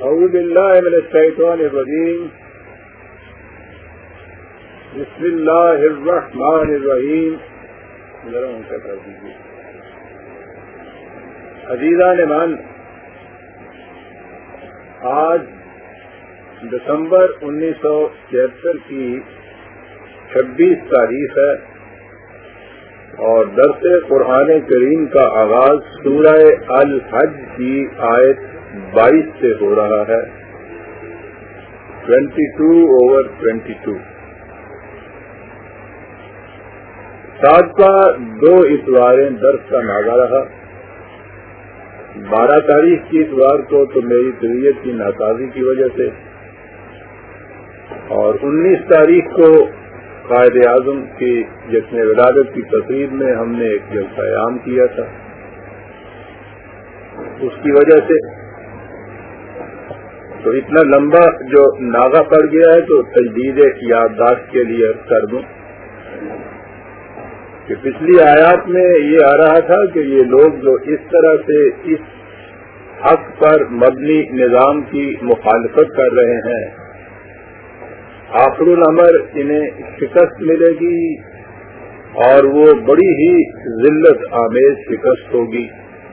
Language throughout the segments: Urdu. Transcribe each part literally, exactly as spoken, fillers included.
أعوذ بالله من الشيطان الرجيم. بسم الله الرحمن الرحیم. عزیزان من، آج دسمبر انیس سو چھہتر کی چھبیس تاریخ ہے اور درس قرآن کریم کا آغاز سورہ الحج کی آیت بائیس سے ہو رہا ہے. Twenty two over twenty two. سابقہ دو اتواریں درس کا ناغہ رہا. بارہ تاریخ کی اتوار کو تو میری طبیعت کی ناسازی کی وجہ سے، اور انیس تاریخ کو قائد اعظم کی جشن ولادت کی تقریب میں ہم نے ایک جلسہ عام کیا تھا. اس کی وجہ سے تو اتنا لمبا جو ناغہ پڑ گیا ہے، تو تجدید یادداشت کے لیے کر دوں کہ پچھلی آیات میں یہ آ رہا تھا کہ یہ لوگ جو اس طرح سے اس حق پر مبنی نظام کی مخالفت کر رہے ہیں، آخر الامر انہیں شکست ملے گی اور وہ بڑی ہی ذلت آمیز شکست ہوگی.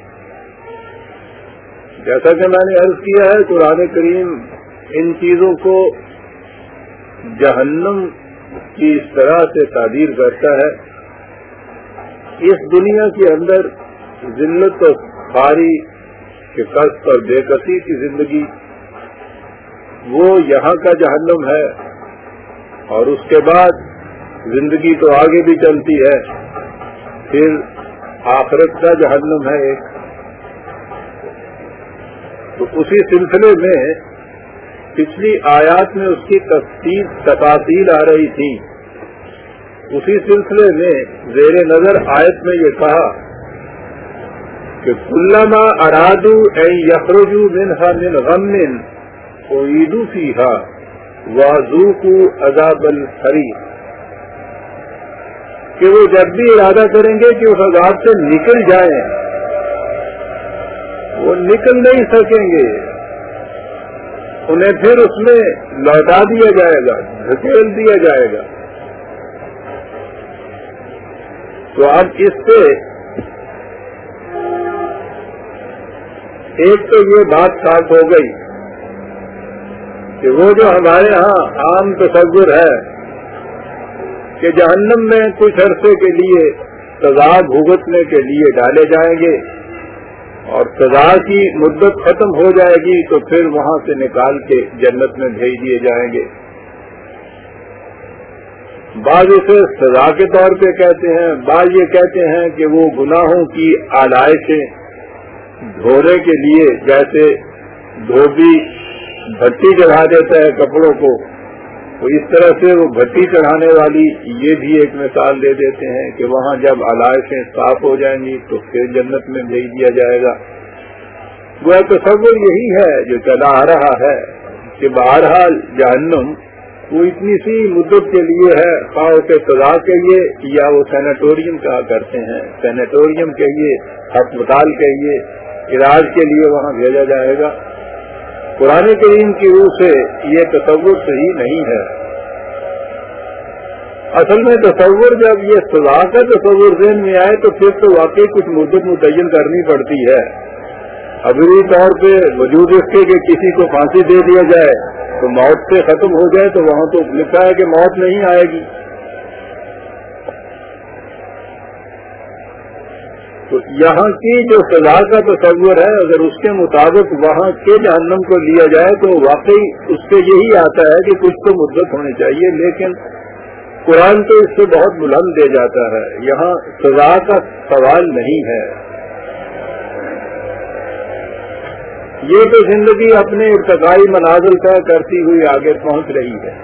جیسا کہ میں نے عرض کیا ہے، قرآن کریم ان چیزوں کو جہنم کی اس طرح سے تعبیر کرتا ہے. اس دنیا کے اندر ذلت و خواری، شکست اور بے کسی کی زندگی وہ یہاں کا جہنم ہے، اور اس کے بعد زندگی تو آگے بھی چلتی ہے، پھر آخرت کا جہنم ہے ایک. تو اسی سلسلے میں پچھلی آیات میں اس کی تفصیل تفاصیل آ رہی تھی. اسی سلسلے میں زیر نظر آیت میں یہ کہا کہ کلما ارادو ان یخرجوا منها من غم اعیدوا فیها وذوقوا عذاب الحریق، کہ وہ جب بھی ارادہ کریں گے کہ اس عذاب سے نکل جائیں، وہ نکل نہیں سکیں گے، انہیں پھر اس میں لوٹا دیا جائے گا، دھکیل دیا جائے گا. تو اب اس سے ایک تو یہ بات صاف ہو گئی کہ وہ جو ہمارے ہاں عام تصور ہے کہ جہنم میں کچھ عرصے کے لیے سزا بھگتنے کے لیے ڈالے جائیں گے اور سزا کی مدت ختم ہو جائے گی تو پھر وہاں سے نکال کے جنت میں بھیج دیے جائیں گے. بعض اسے سزا کے طور پہ کہتے ہیں، بعض یہ کہتے ہیں کہ وہ گناہوں کی آلائشیں دھونے کے لیے، جیسے دھوبی بھٹی چڑھا دیتا ہے کپڑوں کو، تو اس طرح سے وہ بھٹی چڑھانے والی یہ بھی ایک مثال دے دیتے ہیں کہ وہاں جب علائشیں صاف ہو جائیں گی تو پھر جنت میں بھیج دیا جائے گا. وہ تصور یہی ہے جو چلا آ رہا ہے کہ بہرحال جہنم وہ اتنی سی مدت کے لیے ہے، خواہ کے سزا کے لیے یا وہ سینیٹوریم کہا کرتے ہیں، سینیٹوریم کے لیے، ہسپتال کے لیے، علاج کے لیے وہاں بھیجا جائے گا. قرآن کریم کی روح سے یہ تصور صحیح نہیں ہے. اصل میں تصور جب یہ سزا کا تصور ذہن میں آئے تو پھر تو واقعی کچھ مدت متعین کرنی پڑتی ہے. ابھی طور پہ وجود اس کے کہ کسی کو پھانسی دے دیا جائے تو موت سے ختم ہو جائے، تو وہاں تو لکھا ہے کہ موت نہیں آئے گی. تو یہاں کی جو سزا کا تصور ہے، اگر اس کے مطابق وہاں کے جہنم کو لیا جائے تو واقعی اس سے یہی آتا ہے کہ کچھ تو مدت ہونی چاہیے. لیکن قرآن تو اس سے بہت بلند دے جاتا ہے. یہاں سزا کا سوال نہیں ہے. یہ تو زندگی اپنے ارتقائی منازل طے کرتی ہوئی آگے پہنچ رہی ہے.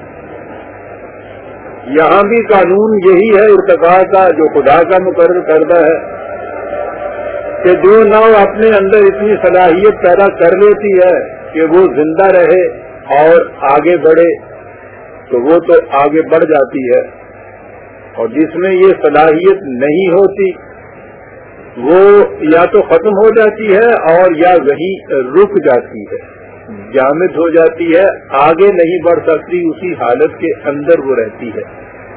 یہاں بھی قانون یہی ہے ارتقاء کا جو خدا کا مقرر کردہ ہے کہ جو نو اپنے اندر اتنی صلاحیت پیدا کر لیتی ہے کہ وہ زندہ رہے اور آگے بڑھے تو وہ تو آگے بڑھ جاتی ہے، اور جس میں یہ صلاحیت نہیں ہوتی وہ یا تو ختم ہو جاتی ہے اور یا وہیں رک جاتی ہے. जामिद हो जाती है, आगे नहीं बढ़ सकती, उसी हालत के अंदर वो रहती है।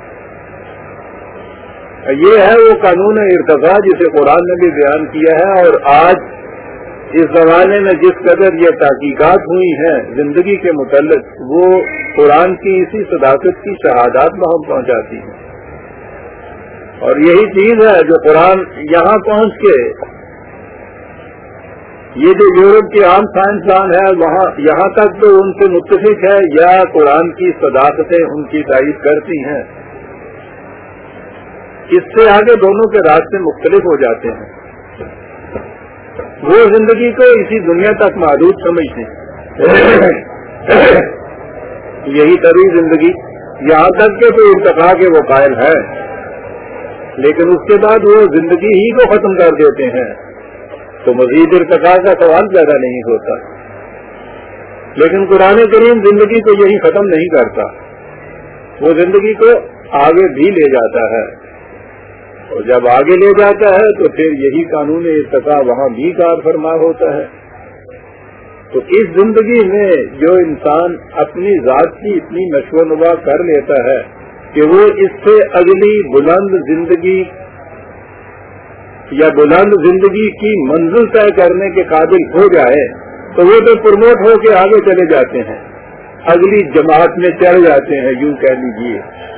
ये है वो कानून इर्तिका जिसे कुरान ने भी बयान किया है। और आज इस जमाने में जिस कदर ये तहकीकात हुई हैं जिंदगी के मुतल्लिक, वो कुरान की इसी सदाकत की शहादत में हम पहुंचाती हैं। और यही चीज है जो कुरान यहाँ पहुंच के, ये जो यूरोप के आम साइंसदान है वहाँ यहाँ तक तो उनसे मुत्तफिक है या कुरान की सदाकतें उनकी तारीफ करती हैं, इससे आगे दोनों के रास्ते मुख्तलिफ हो जाते हैं। वो जिंदगी को इसी दुनिया तक महदूद समझते हैं, यही तरी जिंदगी, यहाँ तक के तो इर्तिका के वो कायल है, लेकिन उसके बाद वो जिंदगी ही को खत्म कर देते हैं, तो मजीद इर्तिका का सवाल पैदा नहीं होता। लेकिन कुरान करीम जिंदगी को यही खत्म नहीं करता, वो जिंदगी को आगे भी ले जाता है। और जब आगे ले जाता है तो फिर यही कानून इर्तिका वहाँ भी कार फरमा होता है। तो इस जिंदगी में जो इंसान अपनी जात की इतनी नशोनुमा कर लेता है कि वो इससे अगली बुलंद जिंदगी या बुलंद जिंदगी की मंजिल तय करने के काबिल हो जाए, तो वो तो प्रमोट होकर आगे चले जाते हैं, अगली जमात में चढ़ जाते हैं, यूं कह लीजिए।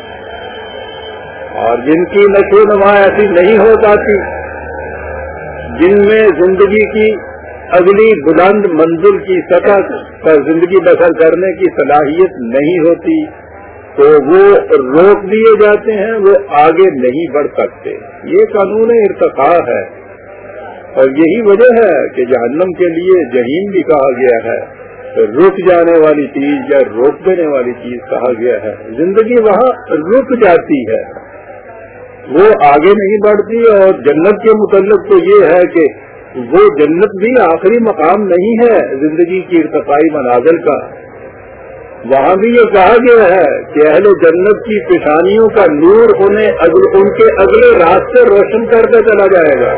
और जिनकी नशोनुमा ऐसी नहीं हो पाती, जिनमें जिंदगी की अगली बुलंद मंजिल की सतह पर जिंदगी बसर करने की सलाहियत नहीं होती, तो वो रोक दिए जाते हैं, वो आगे नहीं बढ़ सकते। ये कानून इर्तिका है। और यही वजह है कि जहन्नम के लिए जहीम भी कहा गया है, तो रुक जाने वाली चीज या रोक देने वाली चीज कहा गया है। जिंदगी वहाँ रुक जाती है, वो आगे नहीं बढ़ती। और जन्नत के मुतल्लिक तो ये है कि वो जन्नत भी आखिरी मकाम नहीं है जिंदगी की इर्तिकाई मनाजिल का। वहाँ भी ये कहा गया है कि अहले जन्नत की पेशानियों का नूर उन्हें अगल, उनके अगले रास्ते रोशन करके चला जाएगा।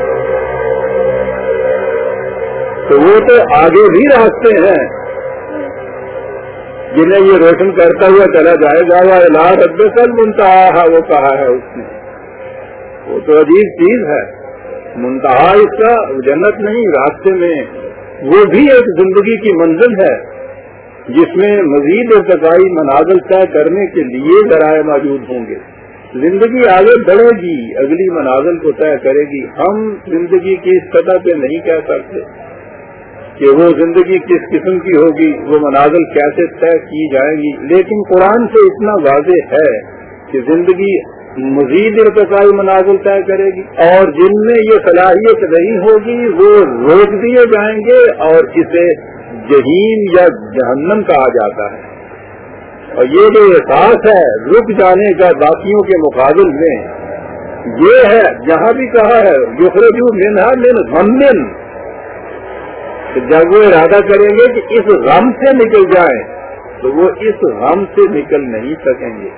तो वो तो आगे भी रास्ते हैं जिन्हें ये रोशन करता हुआ चला जाएगा। वह ला रब्बे कल मुंतहा, वो कहा है उसने, वो तो अजीब चीज है। मुंतहा इसका जन्नत नहीं, रास्ते में वो भी एक जिंदगी की मंजिल है जिसमें मजीद इर्तिकाई मनाजिल तय करने के लिए जराए मौजूद होंगे। जिंदगी आगे बढ़ेगी, अगली मनाजिल को तय करेगी। हम जिंदगी की इस सतह पे नहीं कह सकते कि वो जिंदगी किस किस्म की होगी, वो मनाजिल कैसे तय की जाएंगी, लेकिन कुरान से इतना वाज़ेह है कि जिंदगी मजीद इर्तिकाई मनाजिल तय करेगी, और जिनमें ये सलाहियत नहीं होगी वो रोक दिए जाएंगे, और इसे जहीम या जहन्नम कहा जाता है। और ये जो एहसास है रुक जाने का बाकियों के मुकाबले में, ये है जहाँ भी कहा है युखरजू मिन्हा मिन गम्मिन, जब वो इरादा करेंगे कि इस गम से निकल जाएं, तो वो इस गम से निकल नहीं सकेंगे।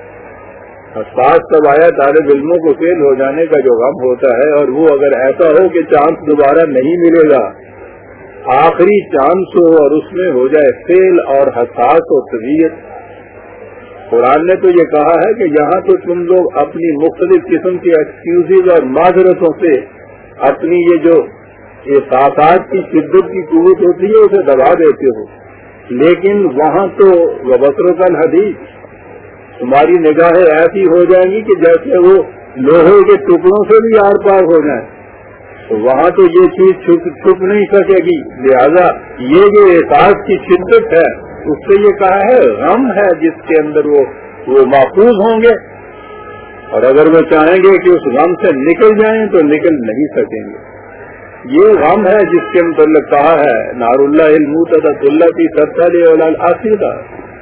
साथ तब आया तालिब इल्मों को फेल हो जाने का जो गम होता है, और वो अगर ऐसा हो कि चांस दोबारा नहीं मिलेगा, आखिरी चांस हो और उसमें हो जाए फेल और हसास और तबीयत। कुरान ने तो ये कहा है कि यहाँ तो तुम लोग अपनी मुख्तलिफ किस्म के एक्सक्यूजेज और माजरतों से अपनी ये जो एहसासात की शिद्दत की कुव्वत होती है उसे दबा देते हो, लेकिन वहाँ तो वबसरकल हदीस, तुम्हारी निगाहें ऐसी हो जाएंगी कि जैसे वो लोहे के टुकड़ों से भी आर पार हो जाए। तो वहाँ तो ये चीज छुप छुप नहीं सकेगी। लिहाजा ये जो एहसास की शिद्दत है उससे ये कहा है गम है जिसके अंदर वो वो महफूज होंगे, और अगर वो चाहेंगे कि उस गम से निकल जाएं तो निकल नहीं सकेंगे। ये गम है जिसके मतलब कहा है नारुल्लाह इल्मुतदतुल्लाह की सरताले औलाल आसिदा,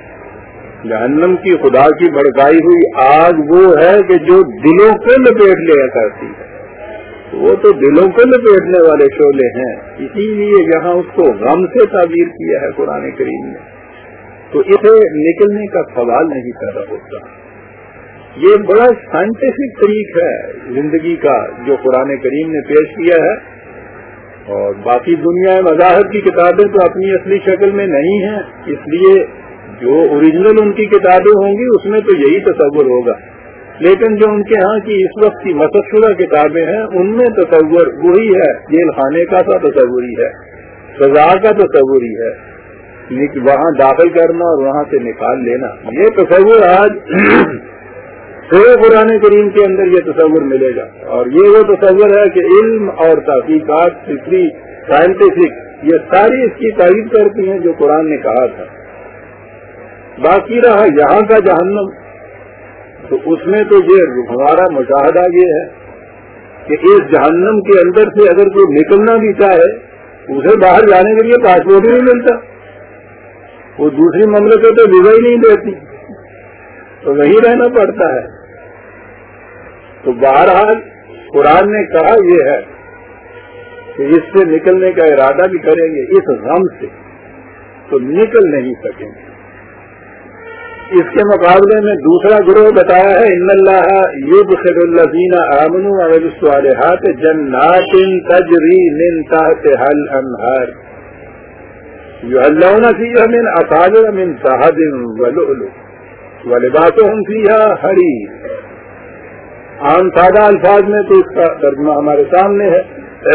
जहन्नम की खुदा की भड़काई हुई आग वो है कि जो दिलों को लपेट लिया करती है। वो तो दिलों को लपेटने वाले शोले हैं, इसीलिए यहाँ उसको गम से ताबीर किया है कुरान करीम ने। तो इसे निकलने का सवाल नहीं पैदा होता। ये बड़ा साइंटिफिक तरीका है जिंदगी का जो कुरान करीम ने पेश किया है। اور باقی دنیا مذاہب کی کتابیں تو اپنی اصلی شکل میں نہیں ہیں، اس لیے جو اوریجنل ان کی کتابیں ہوں گی اس میں تو یہی تصور ہوگا، لیکن جو ان کے ہاں کی اس وقت کی مسخ شدہ کتابیں ہیں ان میں تصور وہی ہے، جیل خانے کا سا تصوری ہے، سزا کا تصوری ہے، وہاں داخل کرنا اور وہاں سے نکال لینا، یہ تصور آج پورے قرآن کریم کے اندر یہ تصور ملے گا۔ اور یہ وہ تصور ہے کہ علم اور تحقیقات فکری سائنٹیفک یہ ساری اس کی تائید کرتی ہیں جو قرآن نے کہا تھا۔ باقی رہا یہاں کا جہنم، تو اس میں تو یہ ہمارا مشاہدہ یہ ہے کہ اس جہنم کے اندر سے اگر کوئی نکلنا بھی چاہے اسے باہر جانے کے لیے پاسپورٹ ہی نہیں ملتا، وہ دوسری مملکتیں ویزا ہی نہیں دیتی، تو وہیں رہنا پڑتا ہے۔ تو بہرحال قرآن نے کہا یہ ہے کہ اس سے نکلنے کا ارادہ بھی کریں گے اس غم سے تو نکل نہیں سکیں گے۔ اس کے مقابلے میں دوسرا گروہ بتایا ہے ان اللہ یدخل الذین آمنوا وعملوا الصالحات جنات تجری من تحتها الانہار یحلون فیہا من اساور من ذہب ولؤلؤ ولباسهم فیہا حریر۔ عام سادہ الفاظ میں تو اس کا ترجمہ ہمارے سامنے ہے،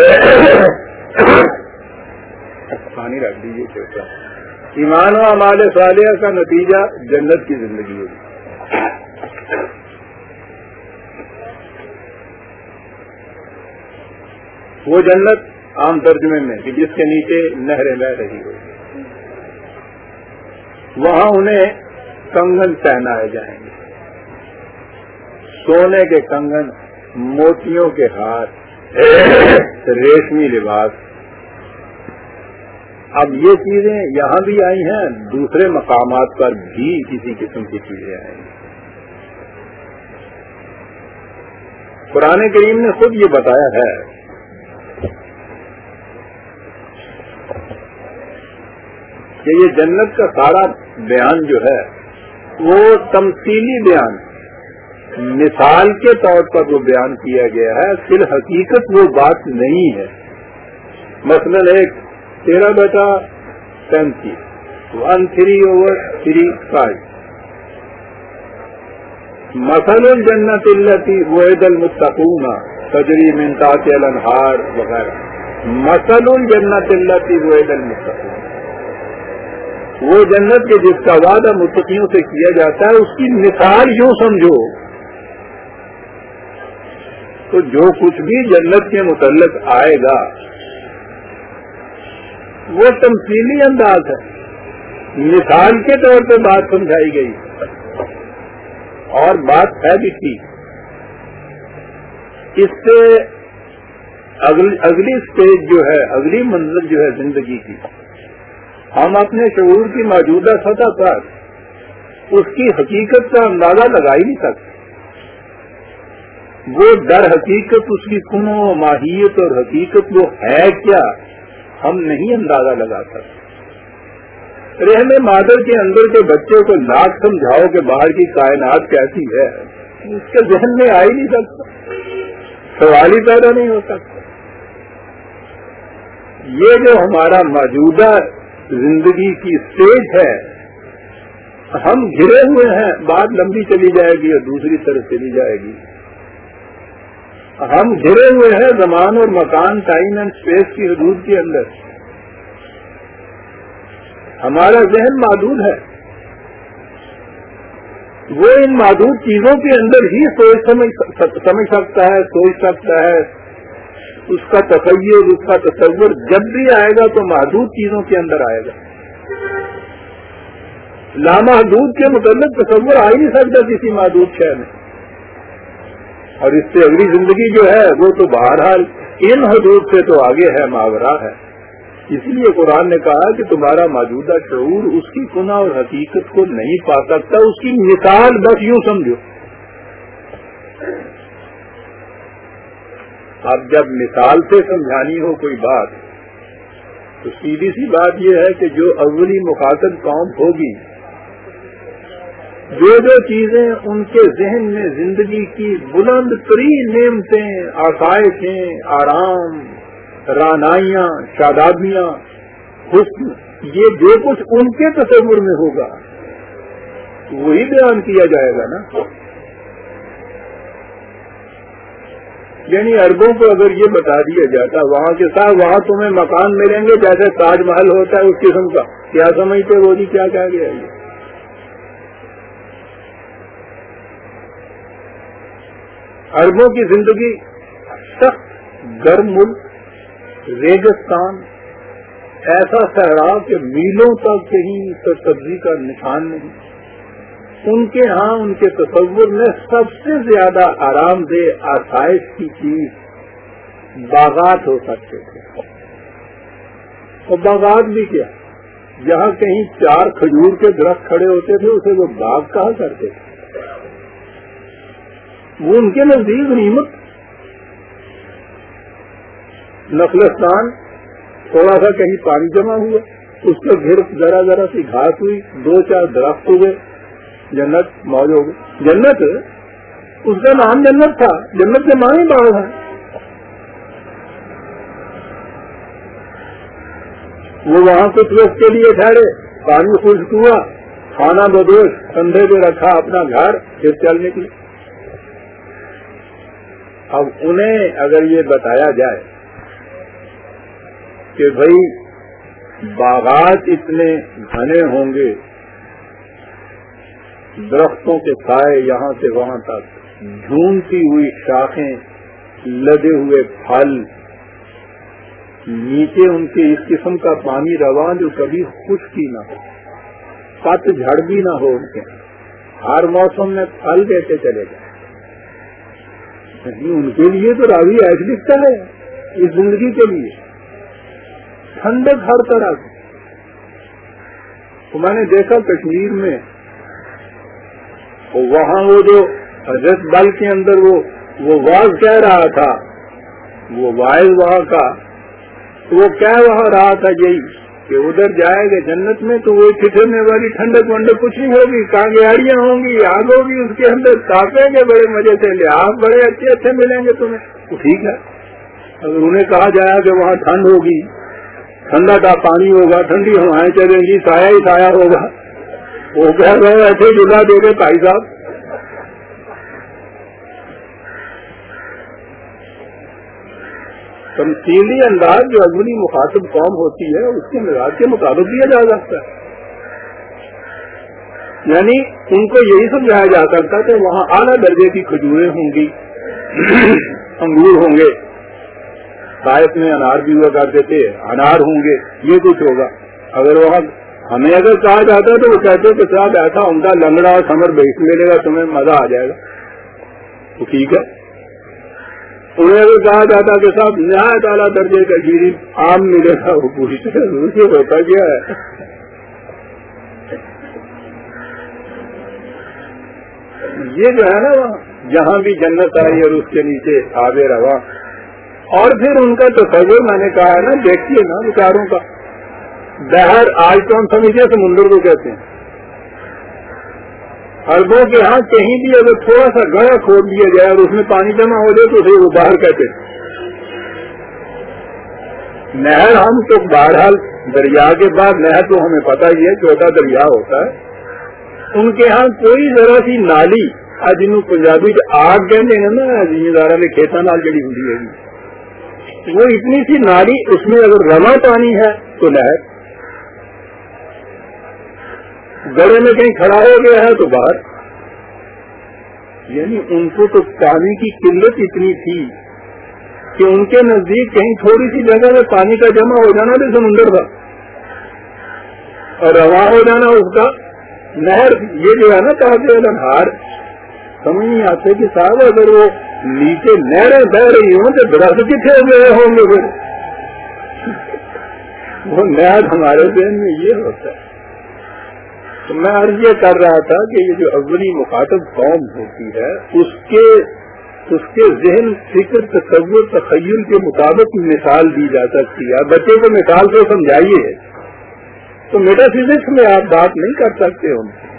پانی رکھ دیجیے چھوٹا۔ ایمان و اعمال صالحہ کا نتیجہ جنت کی زندگی ہوگی۔ وہ جنت عام ترجمے میں کہ جس کے نیچے نہریں بہ رہی ہوگی، وہاں انہیں کنگن پہنائے جائیں گے، سونے کے کنگن، موتیوں کے ہار، ریشمی لباس۔ اب یہ چیزیں یہاں بھی آئی ہیں، دوسرے مقامات پر بھی کسی قسم کی چیزیں آئی ہیں۔ قرآن کریم نے خود یہ بتایا ہے کہ یہ جنت کا سارا بیان جو ہے وہ تمثیلی بیان، مثال کے طور پر وہ بیان کیا گیا ہے، فی الحقیقت وہ بات نہیں ہے۔ مثلا ایک تیرہ بٹا پینتیس one three over three five, مثل الجنت التی وعد المتقون تجری من تحتها الانہار وغیرہ۔ مثل الجنت التی وعد المتقون، وہ جنت کے جس کا وعدہ متقیوں سے کیا جاتا ہے اس کی مثال یوں سمجھو تو جو کچھ بھی جنت کے متعلق آئے گا وہ تمثیلی انداز ہے، مثال کے طور پہ بات سمجھائی گئی، اور بات ہے بھی تھی۔ اس سے اگلی سٹیج جو ہے، اگلی منزل جو ہے زندگی کی، ہم اپنے شعور کی موجودہ سطح پر اس کی حقیقت کا اندازہ لگا ہی نہیں سکتے۔ وہ در حقیقت اس کی کنو و ماہیت اور حقیقت وہ ہے کیا ہم نہیں اندازہ لگا سکتے۔ رحم مادر کے اندر کے بچے کو لاکھ سمجھاؤ کہ باہر کی کائنات کیسی ہے، اس کے ذہن میں آ ہی نہیں سکتا، سوال ہی پیدا نہیں ہو سکتا۔ یہ جو ہمارا موجودہ زندگی کی سٹیج ہے، ہم گھرے ہوئے ہیں، بات لمبی چلی جائے گی اور دوسری طرف چلی جائے گی۔ ہم گھرے ہوئے ہیں زمان اور مکان، ٹائم اینڈ اسپیس کی حدود کے اندر، ہمارا ذہن محدود ہے، وہ ان محدود چیزوں کے اندر ہی سوچ سمجھ سکتا ہے، سوچ سکتا ہے، اس کا تخیل، اس کا تصور جب بھی آئے گا تو محدود چیزوں کے اندر آئے گا، لامحدود کے متعلق تصور آ ہی نہیں سکتا کسی محدود شے میں۔ اور اس سے اگلی زندگی جو ہے وہ تو بہرحال ان حدود سے تو آگے ہے، ماورا ہے۔ اس لیے قرآن نے کہا کہ تمہارا موجودہ شعور اس کی کنہ اور حقیقت کو نہیں پا سکتا، اس کی مثال بس یوں سمجھو۔ اب جب مثال سے سمجھانی ہو کوئی بات تو سیدھی سی بات یہ ہے کہ جو اولی مخاطب قوم ہوگی، جو جو چیزیں ان کے ذہن میں زندگی کی بلند ترین نعمتیں، آسائشیں، آرام، رانائیاں، شادابیاں، حسن، یہ جو کچھ ان کے تصور میں ہوگا وہی بیان کیا جائے گا نا. یعنی عربوں کو اگر یہ بتا دیا جاتا وہاں کے ساتھ وہاں تمہیں مکان ملیں گے جیسے تاج محل ہوتا ہے اس قسم کا، کیا سمجھتے وہ جی کیا کہہ گیا یہ؟ عربوں کی زندگی سخت گرم ملک، ریگستان، ایسا صحرا کہ میلوں تک کہیں سبزی کا نشان نہیں. ان کے ہاں ان کے تصور میں سب سے زیادہ آرام دہ آسائش کی چیز باغات ہو سکتے تھے. اور باغات بھی کیا، جہاں کہیں چار کھجور کے درخت کھڑے ہوتے تھے اسے وہ باغ کہا کرتے تھے. وہ ان کے نزدیک نعمت. نخلستان تھوڑا سا کہیں پانی جمع ہوا، اس کے گرد ذرا ذرا سی گھاس ہوئی، دو چار درخت ہوئے، جنت موج ہو گئی. جنت اس کا نام جنت تھا، جنت کے معنی باغ ہے. وہ وہاں کچھ وقت کے لیے ٹھہرے، پانی خشک ہوا، کھانا بدوش کندھے پہ رکھا اپنا گھر، پھر چل نکلے. اب انہیں اگر یہ بتایا جائے کہ بھائی باغات اتنے گھنے ہوں گے، درختوں کے سائے یہاں سے وہاں تک، جھومتی ہوئی شاخیں، لدے ہوئے پھل، نیچے ان کے اس قسم کا پانی رواں جو کبھی خشکی نہ ہو، پت جھڑ بھی نہ ہو، ان کے ہر موسم میں پھل دیتے چلے جائیں. ان کے لیے تو راوی ایسا لکھتا ہے اس زندگی کے لیے ٹھنڈک ہر طرح کی. تو میں نے دیکھا کشمیر میں وہاں وہ جو حضرت بل کے اندر وہ وہ واز کہہ رہا تھا، وہ وائز وہاں کا، وہ کہہ وہاں رہا تھا یہی کہ ادھر جائے گا جنت میں تو وہ ٹھٹرنے والی ٹھنڈک ونڈک کچھ نہیں ہوگی، کانگیاڑیاں ہوں گی، آگ ہوگی اس کے اندر، تاپیں گے بڑے مزے سے، لحاظ بڑے اچھے اچھے ملیں گے تمہیں. تو ٹھیک ہے، اگر انہیں کہا جائے کہ وہاں ٹھنڈ ہوگی، ٹھنڈا کا پانی ہوگا، ٹھنڈی ہوائیں چلیں گی، سایہ ہی سایہ ہوگا، وہ کہہ رہے ایسے جلا دے گے بھائی صاحب. تمثیلی انداز جو اگلی مخاطب قوم ہوتی ہے اس کے مزاج کے مطابق دیا جا سکتا ہے. یعنی ان کو یہی سمجھایا جا سکتا ہے کہ وہاں اعلیٰ درجے کی کھجوریں ہوں گی، انگور ہوں گے، سائف میں انار بھی ہوا کرتے تھے، انار ہوں گے، یہ کچھ ہوگا. اگر وہاں ہمیں اگر کہا جاتا ہے تو وہ کہتے کہ صاحب ایسا عمدہ لنگڑا اور سمر بیس ملے گا، تمہیں مزہ آ جائے گا. تو ٹھیک ہے. انہیں اگر کہا جاتا کہ صاحب نہایت اعلیٰ درجے کا گیری آم ملے گا، وہ پوچھتے اسے ہوتا کیا ہے. یہ جو ہے نا وہاں جہاں بھی جنت آئی اور اس کے نیچے آب رواں، اور پھر ان کا تصور میں نے کہا ہے نا، دیکھیے نا بیچاروں کا بحر، آج تو ہم سمجھے سمندر کو کہتے ہیں. عربوں کے ہاں کہیں بھی اگر تھوڑا سا گڑھا کھود دیا جائے اور اس میں پانی جمع ہو جائے تو اسے وہ باہر کہتے ہیں. نہر ہم تو بہرحال دریا کے بعد نہر تو ہمیں پتہ ہی ہے چھوٹا دریا ہوتا ہے. ان کے ہاں کوئی ذرا سی نالی، جنہوں پنجابی آگ کہتے ہیں نا، زمینداروں نے کھیتوں نال جڑی ہوتی ہے، وہ اتنی سی نالی، اس میں اگر رواں پانی ہے تو نہر، گڑے میں کہیں کھڑا ہو گیا ہے تو باہر. یعنی ان کو تو پانی کی قلت اتنی تھی کہ ان کے نزدیک کہیں تھوڑی سی جگہ میں پانی کا جمع ہو جانا بھی سمندر تھا اور رواں ہو جانا اس کا نہر. یہ جو ہے نا کہتے ہیں ہار، سمجھ نہیں آتے کہ صاحب اگر وہ نیچے نہریں بہ رہی ہوں تو درخت کتنے گئے ہوں گے پھر. وہ نہر ہمارے ذہن میں یہ ہوتا ہے. تو میں عرض یہ کر رہا تھا کہ یہ جو اولی مخاطب قوم ہوتی ہے اس کے اس کے ذہن، فکر، تصور، تخیل کے مطابق مثال دی جا سکتی ہے. بچے کو مثال سے سمجھائیے تو میٹا فزکس میں آپ بات نہیں کر سکتے ان سے.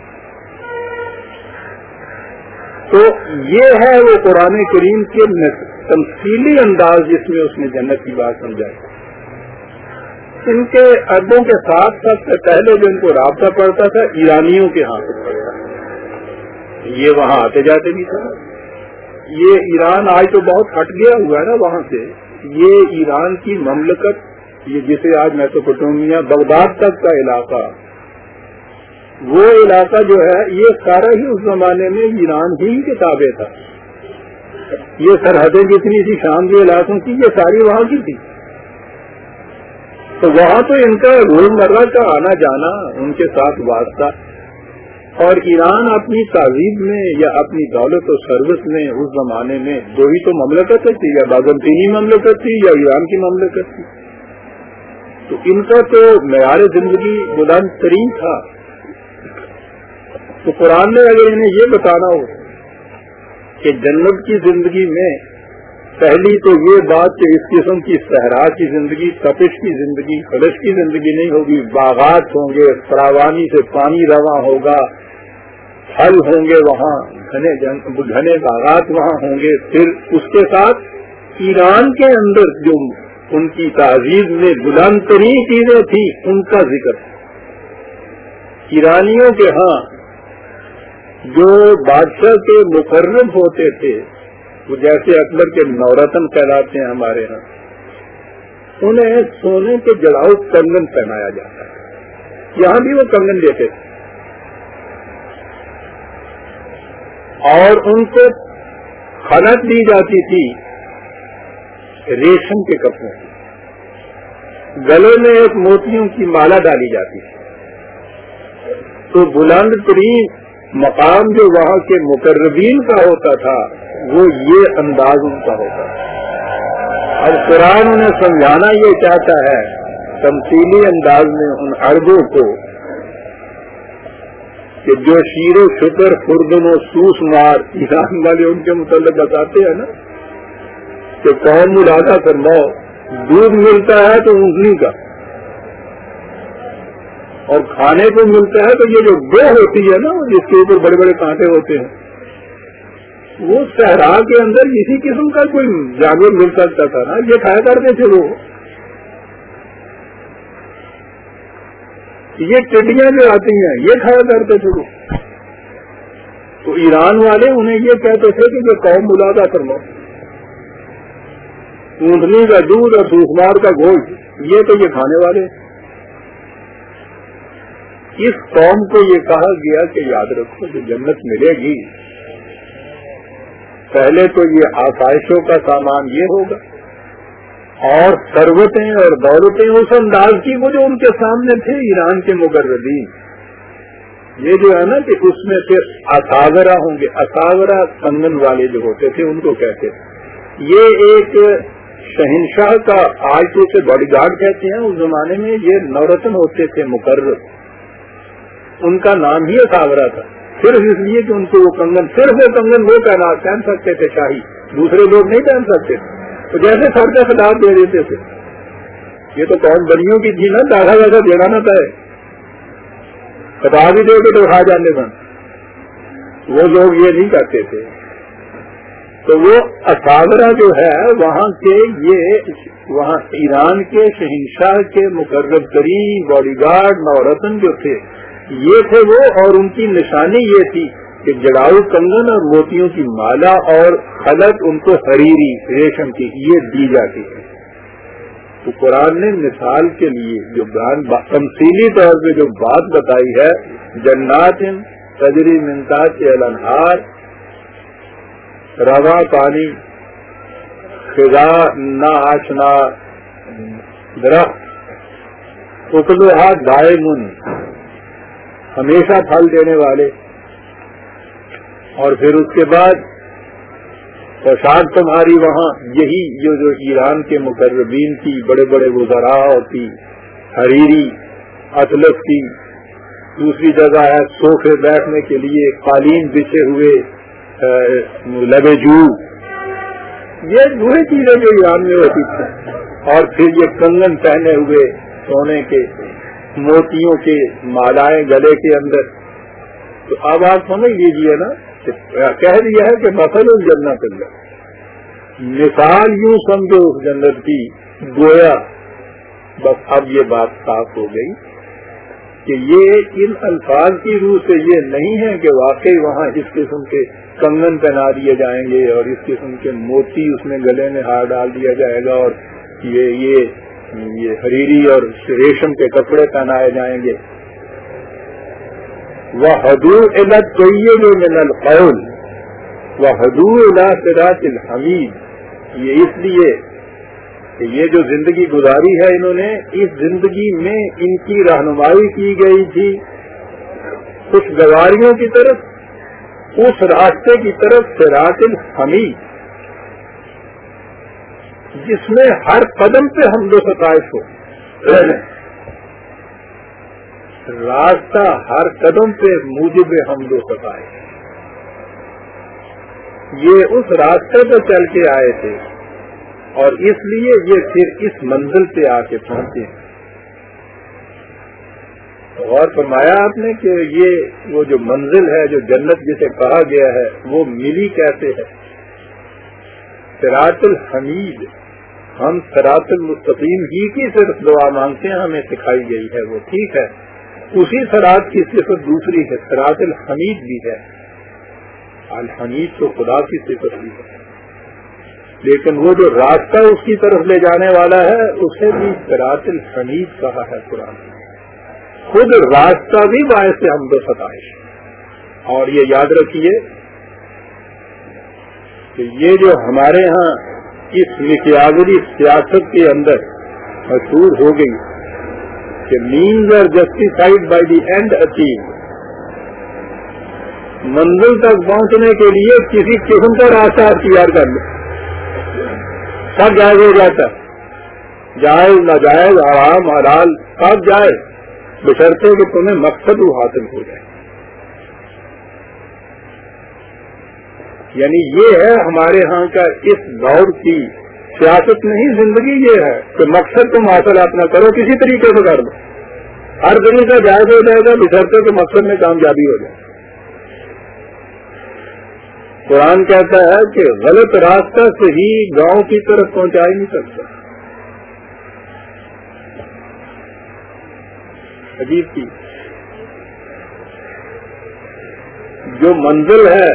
تو یہ ہے وہ قرآن کریم کے تمثیلی انداز جس میں اس نے جنت کی بات سمجھائی. ان کے عربوں کے ساتھ سب سے پہلے جو ان کو رابطہ پڑتا تھا ایرانیوں کے ہاتھ میں پڑتا تھا. یہ وہاں آتے جاتے بھی تھا. یہ ایران آج تو بہت ہٹ گیا ہوا ہے نا وہاں سے. یہ ایران کی مملکت، یہ جسے آج میسوپوٹیمیا بغداد تک کا علاقہ، وہ علاقہ جو ہے یہ سارا ہی اس زمانے میں ایران ہی کے تابع تھا. یہ سرحدیں جتنی تھی شام کے علاقوں کی یہ ساری وہاں کی تھی. تو وہاں تو ان کا روزمرہ کا آنا جانا، ان کے ساتھ واسطہ. اور ایران اپنی تہذیب میں یا اپنی دولت و ثروت میں اس زمانے میں دو ہی تو مملکت تھی، یا بازنطینی مملکت تھی یا ایران کی مملکت تھی. تو ان کا تو معیار زندگی بلند ترین تھا. تو قرآن نے اگر انہیں یہ بتانا ہو کہ جنت کی زندگی میں پہلی تو یہ بات کہ اس قسم کی صحرا کی زندگی، تپش کی زندگی، خلش کی زندگی نہیں ہوگی. باغات ہوں گے، فراوانی سے پانی رواں ہوگا، پھل ہوں گے وہاں، گھنے گھنے باغات وہاں ہوں گے. پھر اس کے ساتھ ایران کے اندر جو ان کی تہذیب میں بلند ترین چیزیں تھیں ان کا ذکر. ایرانیوں کے ہاں جو بادشاہ کے مقرب ہوتے تھے، وہ جیسے اکبر کے نورتن کہلاتے ہیں ہمارے ہاں، انہیں سونے کے جڑاؤ کنگن پہنایا جاتا ہے. یہاں بھی وہ کنگن دیتے تھے. اور ان کو خلط دی جاتی تھی ریشم کے کپڑوں کی. گلے میں ایک موتیوں کی مالا ڈالی جاتی تھی. تو بلند ترین مقام جو وہاں کے مقربین کا ہوتا تھا وہ یہ انداز ان کا ہوتا ہے. اب قرآن انہیں سمجھانا یہ چاہتا ہے تمثیلی انداز میں ان عربوں کو کہ جو شیر و شکر خوردن و سوس مار ایران والے ان کے متعلق بتاتے ہیں نا کہ قوم ملادہ فرماؤ، دودھ ملتا ہے تو اونٹنی کا، اور کھانے کو ملتا ہے تو یہ جو گو ہوتی ہے نا جس کے اوپر بڑے بڑے کانٹے ہوتے ہیں، وہ صحرا کے اندر اسی قسم کا کوئی جانور مل سکتا تھا نا، یہ کھایا کرتے تھے. وہ یہ ٹڈیاں جو آتی ہیں یہ کھایا کرتے تھے وہ. تو ایران والے انہیں یہ کہتے تھے کہ جو قوم ملادہ فرماؤ، اونٹنی کا دودھ اور سوسمار کا گوشت یہ تو یہ کھانے والے. اس قوم کو یہ کہا گیا کہ یاد رکھو کہ جنت ملے گی، پہلے تو یہ آسائشوں کا سامان یہ ہوگا، اور ثروتیں اور دولتیں اس انداز کی وہ جو ان کے سامنے تھے ایران کے مقربین. یہ جو ہے نا کہ اس میں سے اساورہ ہوں گے. اساورہ کنگن والے جو ہوتے تھے ان کو کہتے تھے. یہ ایک شہنشاہ کا، آج تو اسے باڈی گارڈ کہتے ہیں، اس زمانے میں یہ نورتن ہوتے تھے مقرر. ان کا نام ہی اساورہ تھا، صرف اس لیے کہ ان کو وہ کنگن، صرف وہ کنگن وہ پہن سکتے تھے شاہی، دوسرے لوگ نہیں پہن سکتے. تو جیسے سر کا خلاف دے دیتے تھے. یہ تو قوم بنیوں کی تھی نا، دادا دادا دینا نہ تھا، خطاب ہی دے کے تو کھا جانے بن. وہ لوگ یہ نہیں کرتے تھے. تو وہ اساورہ جو ہے وہاں کے، یہ وہاں ایران کے شہنشاہ کے مقرب ترین باڈی گارڈ نورتن جو تھے یہ تھے وہ. اور ان کی نشانی یہ تھی کہ جڑاؤ کنگن اور موتیوں کی مالا اور خلط ان کو حریری ریشم کی یہ دی جاتی ہے. تو قرآن نے مثال کے لیے جو بیان تمثیلی طور پہ جو بات بتائی ہے، جنات تجری من تحتہا الانہار، رواں پانی، خضاء نہ آشنا درخت، اکلھا دائمن ہمیشہ پھل دینے والے، اور پھر اس کے بعد پوشاک تمہاری وہاں یہی جو جو ایران کے مقربین کی بڑے بڑے وزراء ہوتی، حریری اطلس کی. دوسری جگہ ہے صوفے بیٹھنے کے لیے قالین بچھے ہوئے لبے جو، یہ وہی چیزیں جو ایران میں ہوتی تھی. اور پھر یہ کنگن پہنے ہوئے سونے کے، موتیوں کے مالائیں گلے کے اندر. تو اب آپ سمجھ لیجیے نا، کہہ دیا ہے کہ مثل الجنت اللہ، مثال یوں سمجھو اس جنت کی، گویا بس اب یہ بات صاف ہو گئی کہ یہ ان الفاظ کی روح سے یہ نہیں ہے کہ واقعی وہاں اس قسم کے کنگن پہنا دیے جائیں گے اور اس قسم کے موتی اس میں گلے میں ہار ڈال دیا جائے گا اور یہ یہ یہ حریری اور ریشم کے کپڑے پہنائے جائیں گے. وَهُدُوا إِلَى الطَّيِّبِ مِنَ الْقَوْلِ وَهُدُوا إِلَى صِرَاطِ الْحَمِيدِ. یہ اس لیے کہ یہ جو زندگی گزاری ہے انہوں نے، اس زندگی میں ان کی رہنمائی کی گئی تھی خوشگواریوں کی طرف، اس راستے کی طرف صراط الحمید جس میں ہر قدم پہ حمد و ستائش ہو. راستہ ہر قدم پہ موجب حمد و ستائش. یہ اس راستے پہ چل کے آئے تھے اور اس لیے یہ پھر اس منزل پہ آ کے پہنچے. غور فرمایا آپ نے کہ یہ وہ جو منزل ہے، جو جنت جسے کہا گیا ہے، وہ ملی کیسے ہے؟ صراط الحمید. ہم صراط المستقیم ہی کی صرف دعا مانگتے ہیں، ہمیں سکھائی گئی ہے، وہ ٹھیک ہے. اسی صراط کی صفت دوسری ہے، صراط الحمید بھی ہے. الحمید تو خدا کی صفت بھی ہے، لیکن وہ جو راستہ اس کی طرف لے جانے والا ہے اسے بھی صراط الحمید کہا ہے قرآن. خود راستہ بھی باعث حمد و ستائش. اور یہ یاد رکھیے کہ یہ جو ہمارے ہاں اس مکیاوری سیاست کے اندر مشہور ہو گئی کہ means are justified by the end achieve, منزل تک پہنچنے کے لیے کسی قسم کا راستہ اختیار کر لو، سب جائز ہو جاتا ہے، جائز ناجائز حرام حلال سب جائز، بشرطے کہ تمہیں مقصد وہ حاصل ہو جائے. یعنی یہ ہے ہمارے ہاں کا اس دور کی سیاست نہیں، زندگی یہ ہے کہ مقصد تم حاصل اپنا کرو، کسی طریقے سے کر دو، ہر طریقہ جائز ہو جائے گا بشرطے کہ مقصد میں کامیابی ہو جائے. قرآن کہتا ہے کہ غلط راستہ صحیح گاؤں کی طرف پہنچا ہی نہیں سکتا. عجیب کی جو منزل ہے،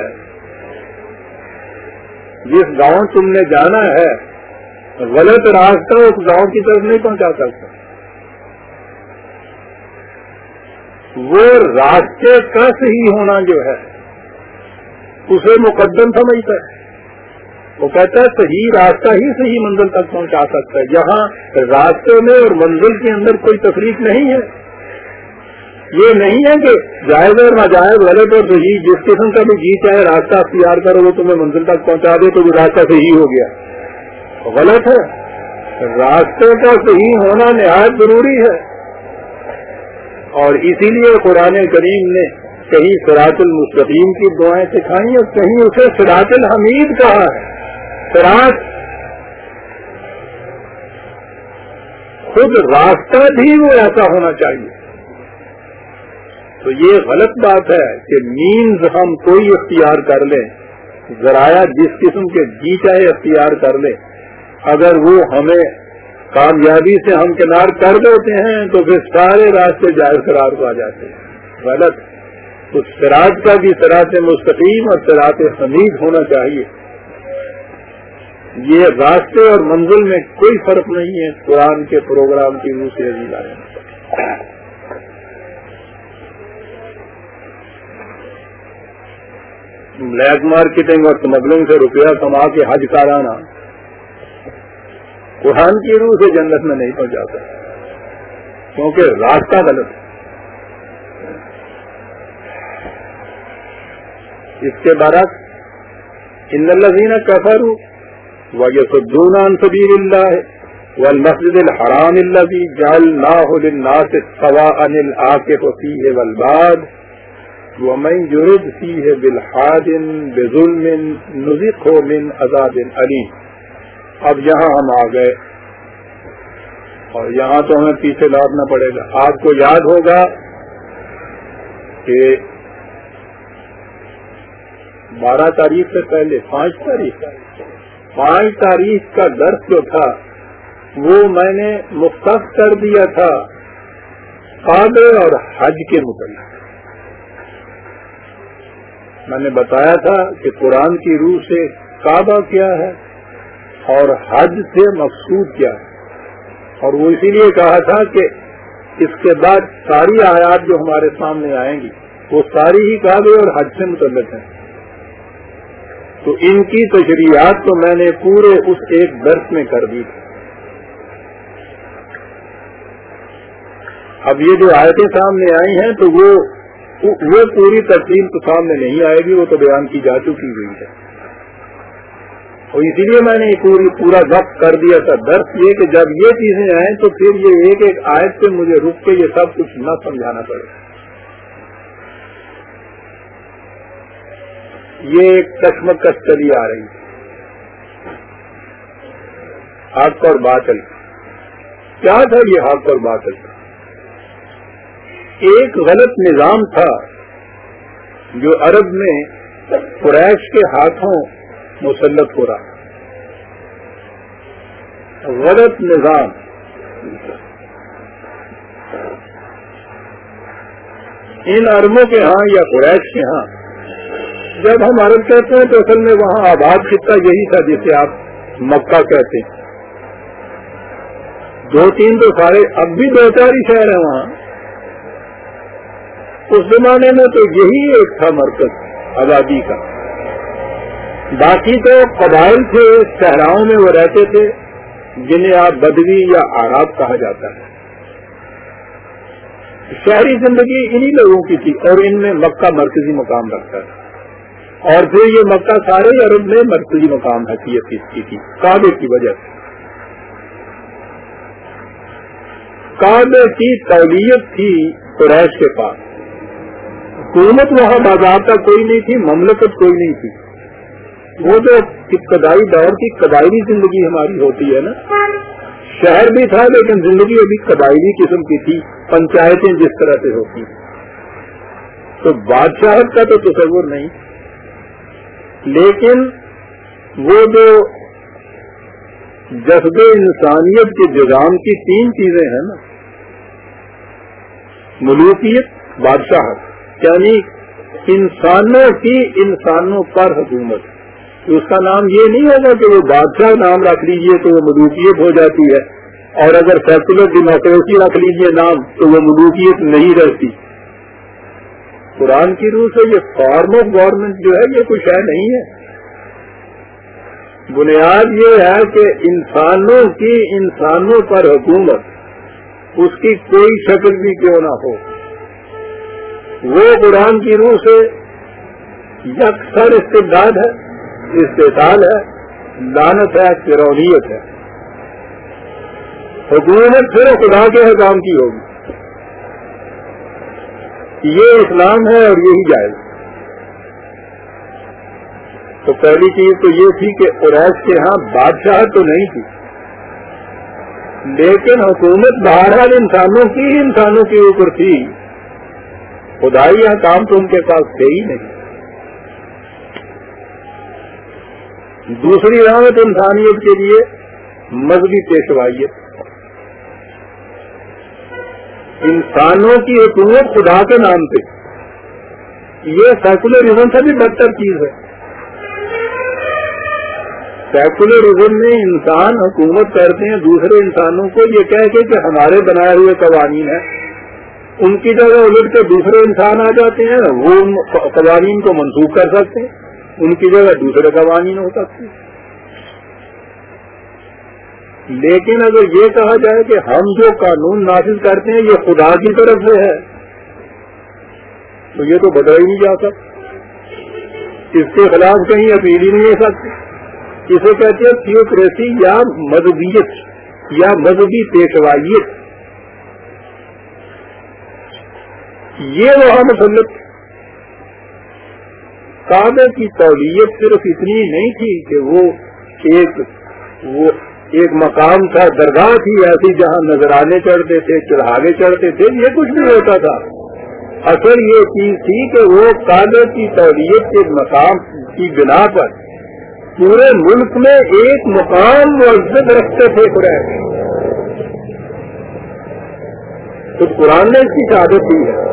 جس گاؤں تم نے جانا ہے، غلط راستہ اس گاؤں کی طرف نہیں پہنچا سکتا. وہ راستے کا صحیح ہونا جو ہے اسے مقدم سمجھتا ہے. وہ کہتا ہے صحیح راستہ ہی صحیح منزل تک پہنچا سکتا ہے. جہاں راستے میں اور منزل کے اندر کوئی تفریق نہیں ہے. یہ نہیں ہے کہ جائز اور ناجائز، غلط اور صحیح، جس قسم کا بھی جی چاہے راستہ اختیار کرو وہ تمہیں منزل تک پہنچا دے تو وہ راستہ صحیح ہو گیا. غلط ہے. راستے کا صحیح ہونا نہایت ضروری ہے. اور اسی لیے قرآن کریم نے کہیں صراط المستقیم کی دعائیں سکھائی اور کہیں اسے صراط الحمید کہا ہے. صراط خود راستہ بھی وہ ایسا ہونا چاہیے. تو یہ غلط بات ہے کہ مینز ہم کوئی اختیار کر لیں، ذرائع جس قسم کے جی چاہے اختیار کر لیں، اگر وہ ہمیں کامیابی سے ہمکنار کر دیتے ہیں تو پھر سارے راستے جائز قرار پا جاتے ہیں. غلط. تو صراط کا بھی صراط مستقیم اور صراط حمید ہونا چاہیے. یہ راستے اور منزل میں کوئی فرق نہیں ہے. قرآن کے پروگرام کی روح سے عزیز آئے. بلیک مارکیٹنگ اور اسمگلنگ سے روپیہ کما کے حج کرانا قرآن کی روح سے جنت میں نہیں پہنچاتا، کیونکہ راستہ غلط ہے. اس کے برعکس ان الذین کفروا ویصدون عن سبیل اللہ والمسجد الحرام الذی جعلناہ للناس سواء العاکف فیہ والباد ومن یرد فیہ بالحاد بظلم نذقہ من عذاب علیم. اب یہاں ہم آ گئے اور یہاں تو ہمیں پیچھے لوٹنا پڑے گا. آپ کو یاد ہوگا کہ بارہ تاریخ سے پہلے پانچ تاریخ پانچ تاریخ کا درس جو تھا وہ میں نے مختص کر دیا تھا کعبے اور حج کے متعلق. میں نے بتایا تھا کہ قرآن کی روح سے کعبہ کیا ہے اور حج سے مقصود کیا ہے، اور وہ اسی لیے کہا تھا کہ اس کے بعد ساری آیات جو ہمارے سامنے آئیں گی وہ ساری ہی کعبے اور حج سے متعلق ہیں. تو ان کی تشریحات تو میں نے پورے اس ایک درس میں کر دی تھی. اب یہ جو آیتیں سامنے آئی ہیں تو وہ وہ پوری تفصیل تو سامنے نہیں آئے گی، وہ تو بیان کی جا چکی ہوئی ہے. اور اسی لیے میں نے پوری پورا وقت کر دیا تھا درس یہ کہ جب یہ چیزیں آئیں تو پھر یہ ایک ایک آیت پہ مجھے رک کے یہ سب کچھ نہ سمجھانا پڑے. یہ ایک کشمکش چلی آ رہی ہے حق اور باطل. کیا تھا یہ حق اور باطل؟ ایک غلط نظام تھا جو عرب میں قریش کے ہاتھوں مسلط ہو رہا. غلط نظام ان عربوں کے ہاں یا قریش کے ہاں. جب ہم عرب کہتے ہیں تو اصل میں وہاں آباد خطہ یہی تھا جسے آپ مکہ کہتے ہیں. دو تین تو سارے اب بھی دو چار ہی شہر ہیں وہاں. اس زمانے میں تو یہی ایک تھا مرکز آبادی کا. باقی تو قبائل تھے، صحراؤں میں وہ رہتے تھے جنہیں آپ بدوی یا آراب کہا جاتا ہے. شہری زندگی انہی لوگوں کی تھی اور ان میں مکہ مرکزی مقام رکھتا تھا. اور پھر یہ مکہ سارے عرب میں مرکزی مقام حیثیت اس کی تھی کعبے کی وجہ سے. کعبے کی تولیت تھی قریش کے پاس. حکومت وہاں باضابطہ کوئی نہیں تھی، مملکت کوئی نہیں تھی. وہ جو ابتدائی دور کی قبائلی زندگی ہماری ہوتی ہے نا، شہر بھی تھا لیکن زندگی ابھی قبائلی قسم کی تھی، پنچایتیں جس طرح سے ہوتی. تو بادشاہت کا تو تصور نہیں، لیکن وہ جو جذب انسانیت کے جگام کی تین چیزیں ہیں نا، ملوکیت، بادشاہت، یعنی انسانوں کی انسانوں پر حکومت. اس کا نام یہ نہیں ہوگا کہ وہ بادشاہ نام رکھ لیجئے تو وہ ملوکیت ہو جاتی ہے، اور اگر سیکولر ڈیموکریسی رکھ لیجئے نام تو وہ ملوکیت نہیں رہتی. قرآن کی روح سے یہ فارم آف گورنمنٹ جو ہے یہ کچھ ہے نہیں ہے. بنیاد یہ ہے کہ انسانوں کی انسانوں پر حکومت، اس کی کوئی شکل بھی کیوں نہ ہو، وہ قرآن کی روح سے یکسر استبداد ہے، استحصال ہے، لعنت ہے، فرعونیت ہے. حکومت صرف خدا کے حکام کی ہوگی. یہ اسلام ہے اور یہی جائز. تو پہلی چیز تو یہ تھی کہ قریش کے ہاں بادشاہ تو نہیں تھی، لیکن حکومت بہرحال انسانوں کی انسانوں کے اوپر تھی. خدائی احکام تو ان کے پاس تھے ہی نہیں. دوسری علامت انسانیت کے لیے مذہبی پیشوائیت. انسانوں کی حکومت خدا کے نام پہ، یہ سیکولرزم سے بھی بدتر چیز ہے. سیکولرزم میں انسان حکومت کرتے ہیں دوسرے انسانوں کو یہ کہہ کے کہ ہمارے بنائے ہوئے قوانین ہیں، ان کی جگہ الٹ کے دوسرے انسان آ جاتے ہیں، وہ قوانین کو منسوخ کر سکتے ہیں، ان کی جگہ دوسرے قوانین ہو سکتے ہیں. لیکن اگر یہ کہا جائے کہ ہم جو قانون نافذ کرتے ہیں یہ خدا کی طرف سے ہے تو یہ تو بدلا ہی نہیں جا سکتا. اس کے خلاف کہیں اپیل ہی نہیں ہو سکتی. اسے کہتے ہیں تھیوکریسی یا مذہبیت یا مذہبی پیشوائیت. یہ وہاں مسلط. کعبے کی تولیت صرف اتنی نہیں تھی کہ وہ ایک وہ ایک مقام تھا، درگاہ تھی ایسی جہاں نذرانے چڑھتے تھے، چڑھاوے چڑھتے تھے، یہ کچھ نہیں ہوتا تھا. اصل یہ چیز تھی کہ وہ کعبے کی تولیت کے مقام کی بنا پر پورے ملک میں ایک مقام معزز رکھتے تھے قریش. تو قرآن نے اس کی شہادت دی ہے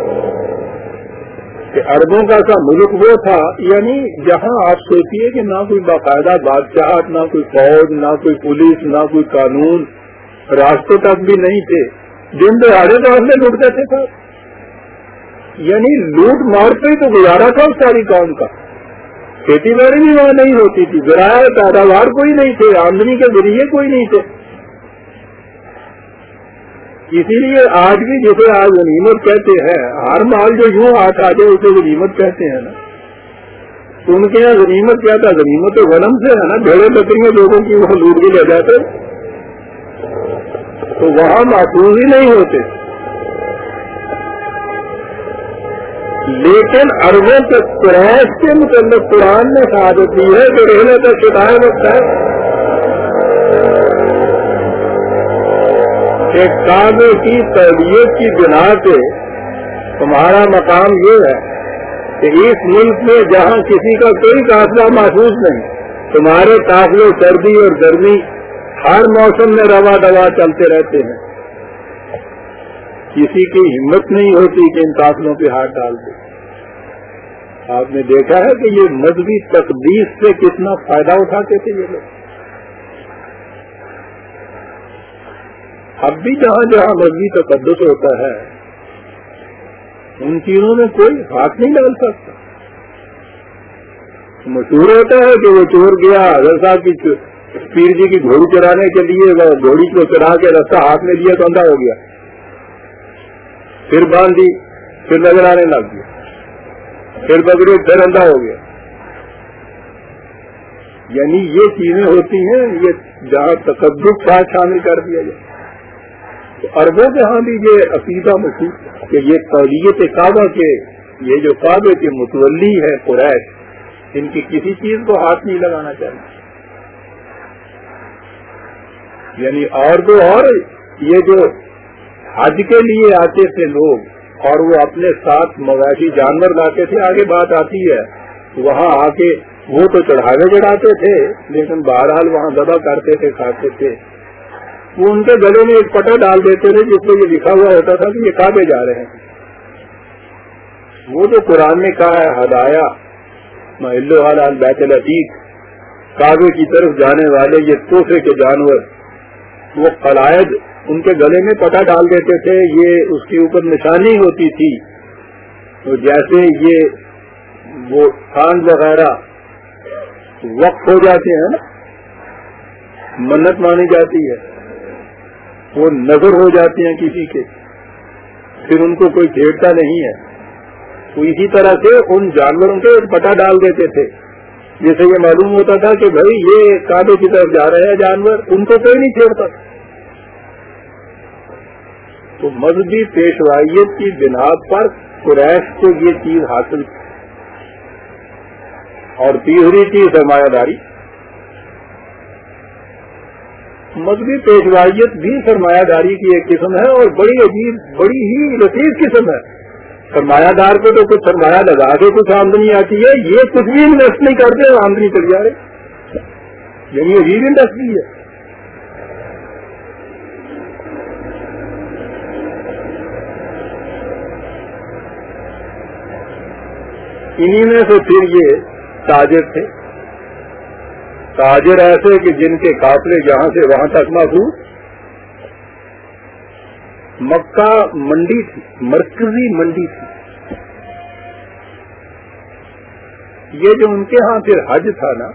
کہ عربوں کا سا ملک وہ تھا، یعنی جہاں آپ سوچیے کہ نہ کوئی باقاعدہ بادشاہت، نہ کوئی فوج، نہ کوئی پولیس، نہ کوئی قانون، راستے تک بھی نہیں تھے، دن دہاڑے تو ہم نے لوٹتے تھے سر. یعنی لوٹ مار پہ تو گزارا تھا اس ساری قوم کا. کھیتی باڑی بھی وہاں نہیں ہوتی تھی، ذرائع پیداوار کوئی نہیں تھے، آمدنی کے ذریعے کوئی نہیں تھے. اسی لیے آج بھی جسے آج غنیمت کہتے ہیں، ہر مال جو یوں ہاتھ آ جائے اسے غنیمت کہتے ہیں نا. تو ان کے یہاں غنیمت کیا تھا؟ غنیمت تو غنم سے ہے نا، بھیڑے بکریاں لوگوں کی وہ لوٹ کے لے جاتے، تو وہاں محفوظ ہی نہیں ہوتے. لیکن عربوں کے قریش کے متعلق قرآن نے شہادت دی ہے کہ رہنے تک شدائے وقت ہے کہ کعبے کی تربیت کی بنا پہ تمہارا مقام یہ ہے کہ اس ملک میں جہاں کسی کا کوئی قافلہ محسوس نہیں، تمہارے قافلے سردی اور گرمی ہر موسم میں روا دوا چلتے رہتے ہیں. کسی کی ہمت نہیں ہوتی کہ ان قافلوں پہ ہاتھ ڈال دے. آپ نے دیکھا ہے کہ یہ مذہبی تقدیس سے کتنا فائدہ اٹھاتے تھے یہ لوگ. اب بھی جہاں جہاں مذہبی تقدس ہوتا ہے ان چیزوں میں کوئی ہاتھ نہیں ڈال سکتا. مشہور ہوتا ہے کہ وہ چور گیا حضرت صاحب کی پیر جی کی گھوڑی چرانے کے لیے، وہ گھوڑی کو چرا کے رستہ ہاتھ میں لیا تو اندھا ہو گیا، پھر باندھی، پھر نظر آنے لگ گیا، پھر پکڑے، پھر اندھا ہو گیا. یعنی یہ چیزیں ہوتی ہیں، یہ جہاں تقدس کا شامل کر دیا جائے. تو عربوں کے ہاں بھی یہ عقیدہ مشہور کہ یہ قولیت کعبہ کے، یہ جو کعبے کے متولی ہے قریش، ان کی کسی چیز کو ہاتھ نہیں لگانا چاہیے. یعنی اور تو اور یہ جو حج کے لیے آتے تھے لوگ اور وہ اپنے ساتھ مویشی جانور لاتے تھے، آگے بات آتی ہے، وہاں آ کے وہ تو چڑھاوے چڑھاتے تھے لیکن بہرحال وہاں ذبح کرتے تھے، کھاتے تھے. وہ ان کے گلے میں ایک پٹا ڈال دیتے تھے جس میں یہ لکھا ہوا ہوتا تھا کہ یہ کعبے جا رہے ہیں. وہ جو قرآن نے کہا ہے ہدایا محلو حال البیت العتیق، کعبے کی طرف جانے والے یہ تحفے کے جانور، وہ قلائد ان کے گلے میں پٹا ڈال دیتے تھے، یہ اس کے اوپر نشانی ہوتی تھی. تو جیسے یہ وہ کھانڈ وغیرہ وقف ہو جاتے ہیں نا، منت مانی جاتی ہے، وہ نظر ہو جاتے ہیں کسی کے، پھر ان کو کوئی چھیڑتا نہیں ہے. تو اسی طرح سے ان جانوروں کے پٹا ڈال دیتے تھے جیسے یہ معلوم ہوتا تھا کہ بھائی یہ کعبے کی طرف جا رہے ہیں جانور، ان کو کوئی نہیں چھیڑتا. تو مذہبی پیشوائیت کی بنا پر قریش کو یہ چیز حاصل. اور تیسری چیز سرمایہ داری. مذہبی پیشوائیت بھی سرمایہ داری کی ایک قسم ہے اور بڑی عجیب، بڑی ہی لطیف قسم ہے. سرمایہ دار کو تو کچھ سرمایہ لگا کے کچھ آمدنی آتی ہے، یہ کچھ بھی انویسٹ نہیں کرتے اور آمدنی چل جا رہے. یعنی عجیب انڈسٹری ہے. انہی میں سے پھر یہ تاجر تھے، تاجر ایسے کہ جن کے قافلے جہاں سے وہاں تک محفوظ. مکہ منڈی تھی، مرکزی منڈی تھی. یہ جو ان کے ہاں پھر حج تھا نا،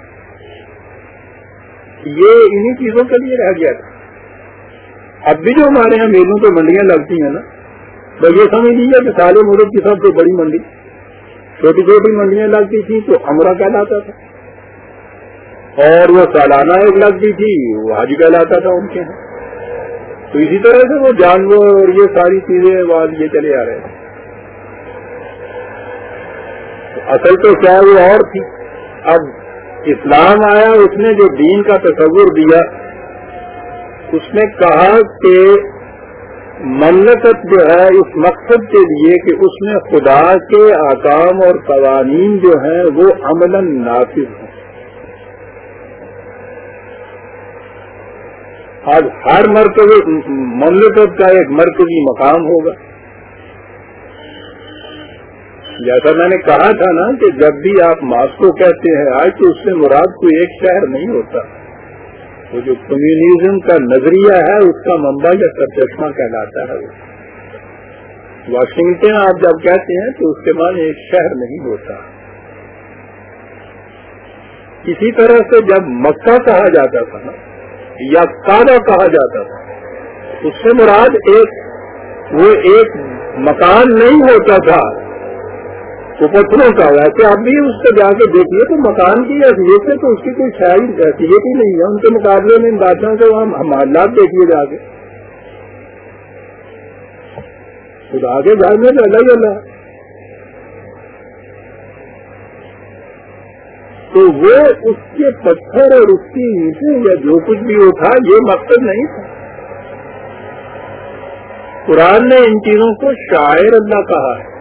یہ انہی چیزوں کے لیے رہ گیا تھا. اب بھی جو ہمارے یہاں میلوں پہ منڈیاں لگتی ہیں نا، تو یہ سمجھ لیجیے کہ سارے ملک کی سب سے بڑی منڈی، چھوٹی چھوٹی منڈیاں لگتی تھی تو عمرہ کہلاتا تھا، اور وہ سالانہ ایک لگتی تھی وہ حج کہلاتا تھا ان کے. تو اسی طرح سے وہ جانور اور یہ ساری چیزیں بعد یہ چلے آ رہے ہیں. اصل تو کیا وہ اور تھی. اب اسلام آیا، اس نے جو دین کا تصور دیا، اس نے کہا کہ مملکت جو ہے اس مقصد کے لیے کہ اس میں خدا کے احکام اور قوانین جو ہیں وہ عملاً نافذ ہوں. آج ہر مرکزی مملکت کا ایک مرکزی مقام ہوگا. جیسا میں نے کہا تھا نا کہ جب بھی آپ ماسکو کہتے ہیں آج تو اس سے مراد کوئی ایک شہر نہیں ہوتا. وہ جو کمیونزم کا نظریہ ہے اس کا منبع یا سرچشمہ کہلاتا ہے. واشنگٹن آپ جب کہتے ہیں تو اس کے معنی ایک شہر نہیں ہوتا. اسی طرح سے جب مکہ کہا جاتا تھا نا یا کعبہ کہا جاتا تھا اس سے مراد ایک وہ ایک مکان نہیں ہوتا تھا وہ پتھروں کا. ویسے آپ بھی اس سے جا کے دیکھیے تو مکان کی حیثیت سے تو اس کی کوئی شاعری حیثیت ہی نہیں ہے. ان کے مقابلے میں ان بادشاہوں سے وہاں محلات دیکھیے جا کے خدا کے گھر میں تو اللہ ہی اللہ. تو وہ اس کے پتھر اور اس کی اینٹیں یا جو کچھ بھی وہ تھا یہ مقصد نہیں تھا. قرآن نے ان چیزوں کو شاعر اللہ کہا ہے.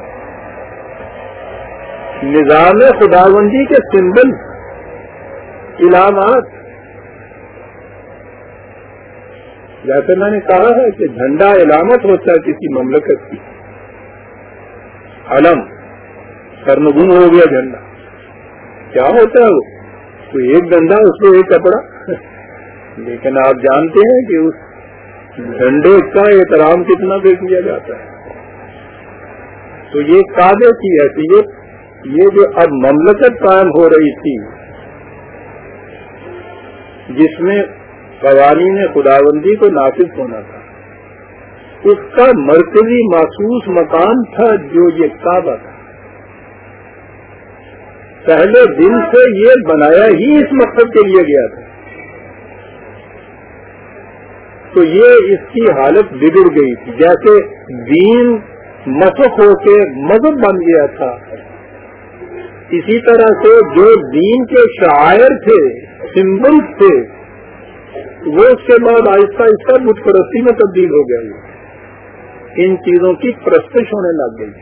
نظام خداوندی کے سمبل علامات. جیسے میں نے کہا ہے کہ جھنڈا علامت ہوتا ہے کسی مملکت کی. علم سرنگون ہو گیا جھنڈا کیا ہوتا ہے وہ کوئی ایک ڈنڈا اس کو ایک کپڑا. لیکن آپ جانتے ہیں کہ اس جھنڈے کا احترام کتنا بے کیا جاتا ہے. تو یہ کعبے کی حیثیت یہ جو اب مملکت قائم ہو رہی تھی جس میں قوانین خداوندی کو نافذ ہونا تھا اس کا مرکزی مخصوص مقام تھا جو یہ کعبہ تھا. پہلے دن سے یہ بنایا ہی اس مقصد کے لیے گیا تھا. تو یہ اس کی حالت بگڑ گئی تھی. جیسے دین مسخ ہو کے مذہب بن گیا تھا اسی طرح سے جو دین کے شاعر تھے سمبل تھے وہ اس کے بعد آہستہ آہستہ بت پرستی میں تبدیل ہو گئے. ان چیزوں کی پرستش ہونے لگ گئی.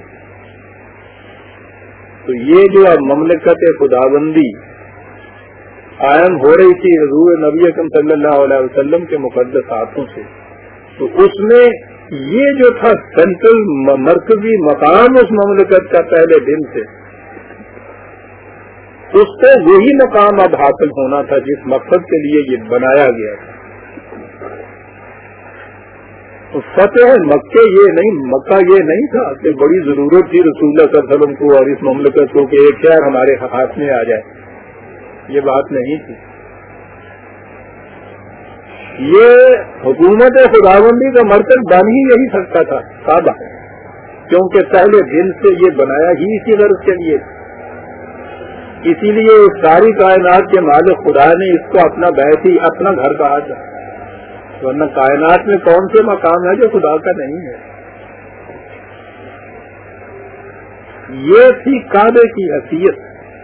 تو یہ جو اب مملکت خداوندی قائم ہو رہی تھی حضور نبی اکرم صلی اللہ علیہ وسلم کے مقدس ہاتھوں سے تو اس میں یہ جو تھا سینٹرل مرکزی مقام اس مملکت کا پہلے دن سے اس کو وہی مقام اب حاصل ہونا تھا جس مقصد کے لیے یہ بنایا گیا تھا. فتح مکہ یہ نہیں مکہ یہ نہیں تھا کہ بڑی ضرورت تھی رسول اللہ صلی اللہ علیہ وسلم کو اور اس مملکت کو کہ ایک شہر ہمارے ہاتھ میں آ جائے. یہ بات نہیں تھی. یہ حکومت خداوندی کا مرکز بن ہی یہی سکتا تھا کعبہ کیونکہ پہلے دن سے یہ بنایا ہی اسی غرض کے لیے. اسی لیے ساری کائنات کے مالک خدا نے اس کو اپنا بیت ہی اپنا گھر کہا تھا. ورنہ کائنات میں کون سے مقام ہے جو خدا کا نہیں ہے. یہ تھی کعبے کی حیثیت.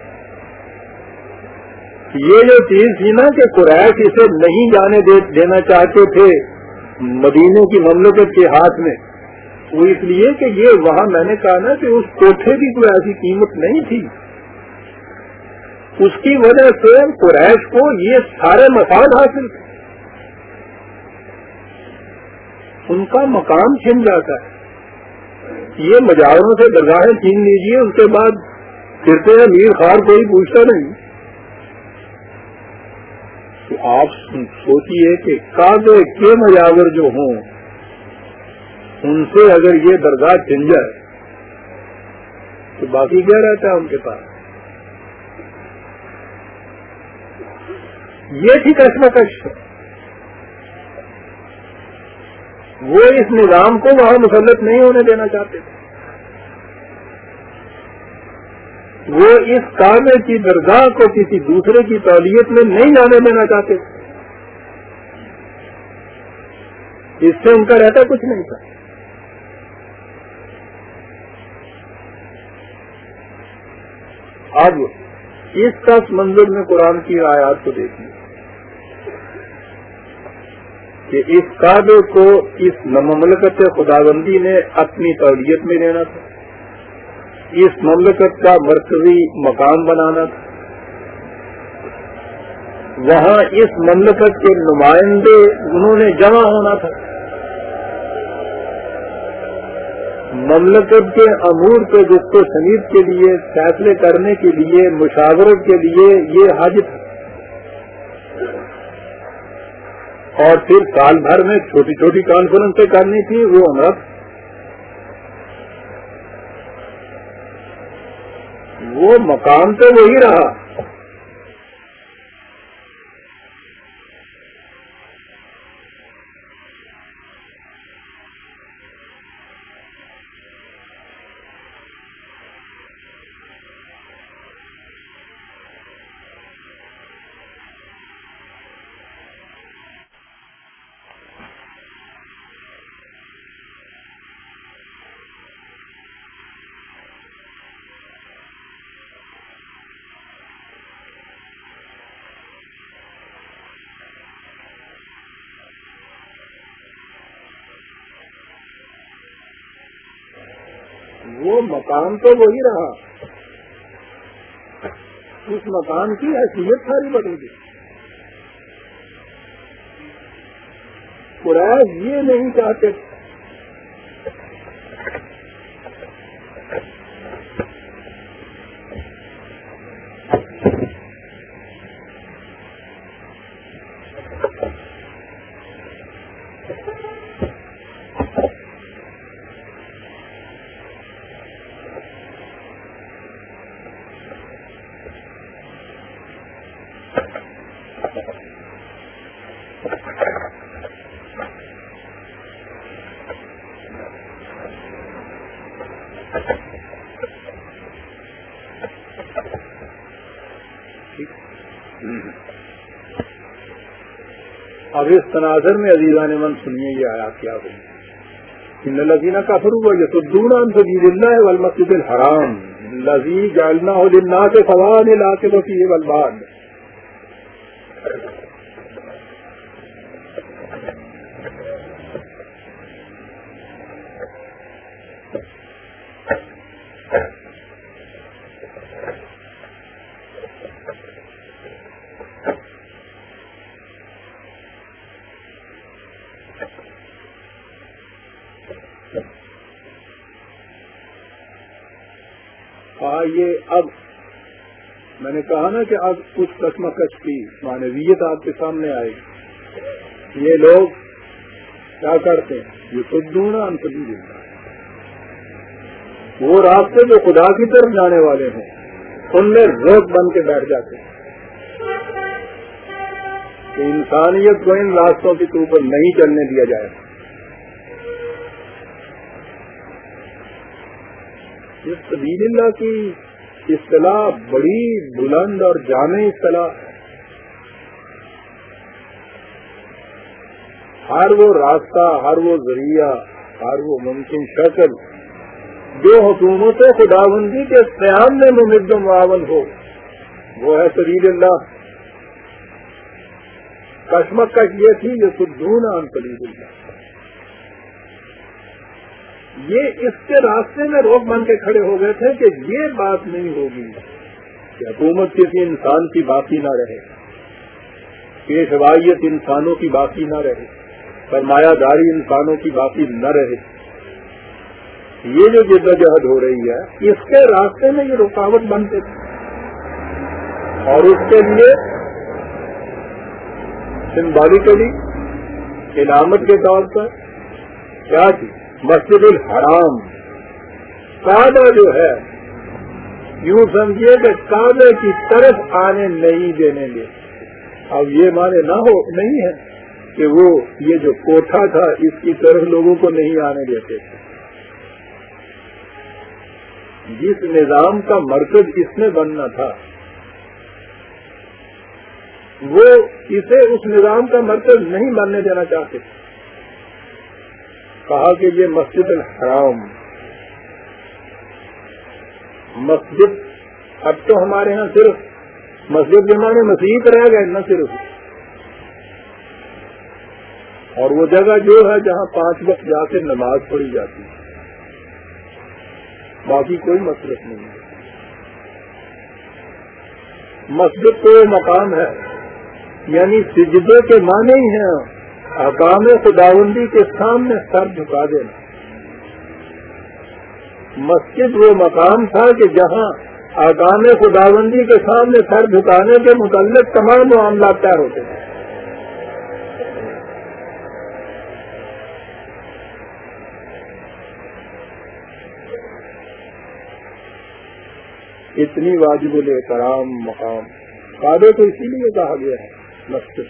یہ جو چیز تھی نا کہ قریش اسے نہیں جانے دے دینا چاہتے تھے مدینے کی مملکت کے ہاتھ میں وہ اس لیے کہ یہ وہاں میں نے کہا نا کہ اس کوٹھے کی کوئی ایسی قیمت نہیں تھی. اس کی وجہ سے قریش کو یہ سارے مفاد حاصل تھے. ان کا مقام چھن جاتا ہے. یہ مجاوروں سے درگاہیں چھین لیجیے اس کے بعد پھرتے ہیں میر خار کوئی پوچھتا نہیں. تو آپ سوچیے کہ کعبے کے مجاور جو ہوں ان سے اگر یہ درگاہ چھن جائے تو باقی کیا رہتا ہے ان کے پاس. یہ تھی کشمکش. وہ اس نظام کو وہاں مسلط نہیں ہونے دینا چاہتے تھے. وہ اس کعبے کی درگاہ کو کسی دوسرے کی تولیت میں نہیں جانے دینا چاہتے تھے. اس سے ان کا رہتا کچھ نہیں تھا. اب اس پس منظر میں قرآن کی آیات کو دیکھیے کہ اس کعبے کو اس مملکت خداوندی نے اپنی تولیت میں لینا تھا. اس مملکت کا مرکزی مقام بنانا تھا. وہاں اس مملکت کے نمائندے انہوں نے جمع ہونا تھا. مملکت کے امور کے جس کو شنید کے لیے فیصلے کرنے کے لیے مشاورت کے لیے یہ حج تھا. اور پھر سال بھر میں چھوٹی چھوٹی کانفرنسیں کرنی تھی وہ عمرہ. وہ مقام تو وہی رہا. وہ مقام تو وہی رہا. اس مقام کی حیثیت ساری بدل گئی. قریش یہ نہیں چاہتے اب اس تناظر میں عزیزان من سنیے یہ آیات کیا ہوئی. ان الذین کفروا یصدون عن سبیل اللہ والمسجد الحرام الذی جعلناہ للناس سواء العاقبۃ فیہ والباد. یہ اب میں نے کہا نا کہ اب کچھ کشمکش کی معنویت آپ کے سامنے آئے گی. یہ لوگ کیا کرتے ہیں یہ صدون عن سبیل اللہ. وہ راستے جو خدا کی طرف جانے والے ہیں ان میں روک بن کے بیٹھ جاتے ہیں کہ انسانیت کو ان راستوں کے اوپر نہیں چلنے دیا جائے. اس سبیل اللہ کی اصطلاح بڑی بلند اور جامع اصطلاح. ہر وہ راستہ، ہر وہ ذریعہ، ہر وہ ممکن شکل جو حکومت خداوندی کے قیام میں ممد و معاون ہو وہ ہے سبیل اللہ. کشمکش یہ تھی جو صدون عن سبیل اللہ. یہ اس کے راستے میں روک بن کے کھڑے ہو گئے تھے کہ یہ بات نہیں ہوگی کہ حکومت کسی انسان کی باقی نہ رہے، پیشوائیت انسانوں کی باقی نہ رہے، سرمایہ داری انسانوں کی باقی نہ رہے. یہ جو جدوجہد ہو رہی ہے اس کے راستے میں یہ رکاوٹ بنتے تھے. اور اس کے لیے سمبولکلی علامت کے طور پر کیا تھی؟ مسجد الحرام. کعبہ جو ہے یوں سمجھیے کہ کعبے کی طرف آنے نہیں دینے گے. اب یہ مانے نہ ہو نہیں ہے کہ وہ یہ جو کوٹھا تھا اس کی طرف لوگوں کو نہیں آنے دیتے تھے. جس نظام کا مرکز اس میں بننا تھا وہ اسے اس نظام کا مرکز نہیں بننے دینا چاہتے. کہا کہ یہ مسجد الحرام مسجد اب تو ہمارے ہاں صرف مسجد زمانے مسیح رہ گئے نہ صرف، اور وہ جگہ جو ہے جہاں پانچ وقت جا کے نماز پڑھی جاتی ہے، باقی کوئی مصرف نہیں ہے. مسجد تو مقام ہے یعنی سجدے کے معنی ہی ہیں احکام خداوندی کے سامنے سر جھکا دینا. مسجد وہ مقام تھا کہ جہاں احکام خداوندی کے سامنے سر جھکانے کے متعلق تمام معاملات طے ہوتے ہیں. اتنی واجب الاحترام مقام کعبے کو اسی لیے کہا گیا ہے مسجد.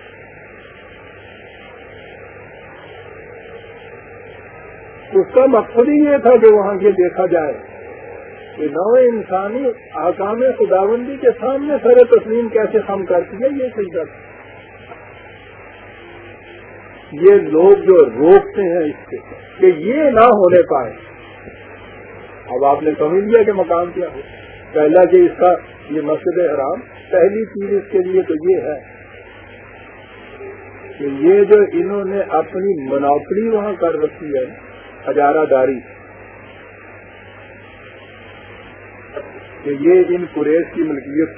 اس کا مقصد ہی یہ تھا کہ وہاں یہ دیکھا جائے کہ نوع انسانی احکام خداوندی کے سامنے سر تسلیم کیسے خم کرتی ہے. یہ سجدہ یہ لوگ جو روکتے ہیں اس سے کہ یہ نہ ہونے پائے. اب آپ نے سمجھ لیا کہ مقام کیا ہو. پہلا کہ اس کا یہ مسجد حرام پہلی چیز اس کے لیے تو یہ ہے کہ یہ جو انہوں نے اپنی منافری وہاں کر رکھی ہے ہزارہ داری کہ یہ ان قریش کی ملکیت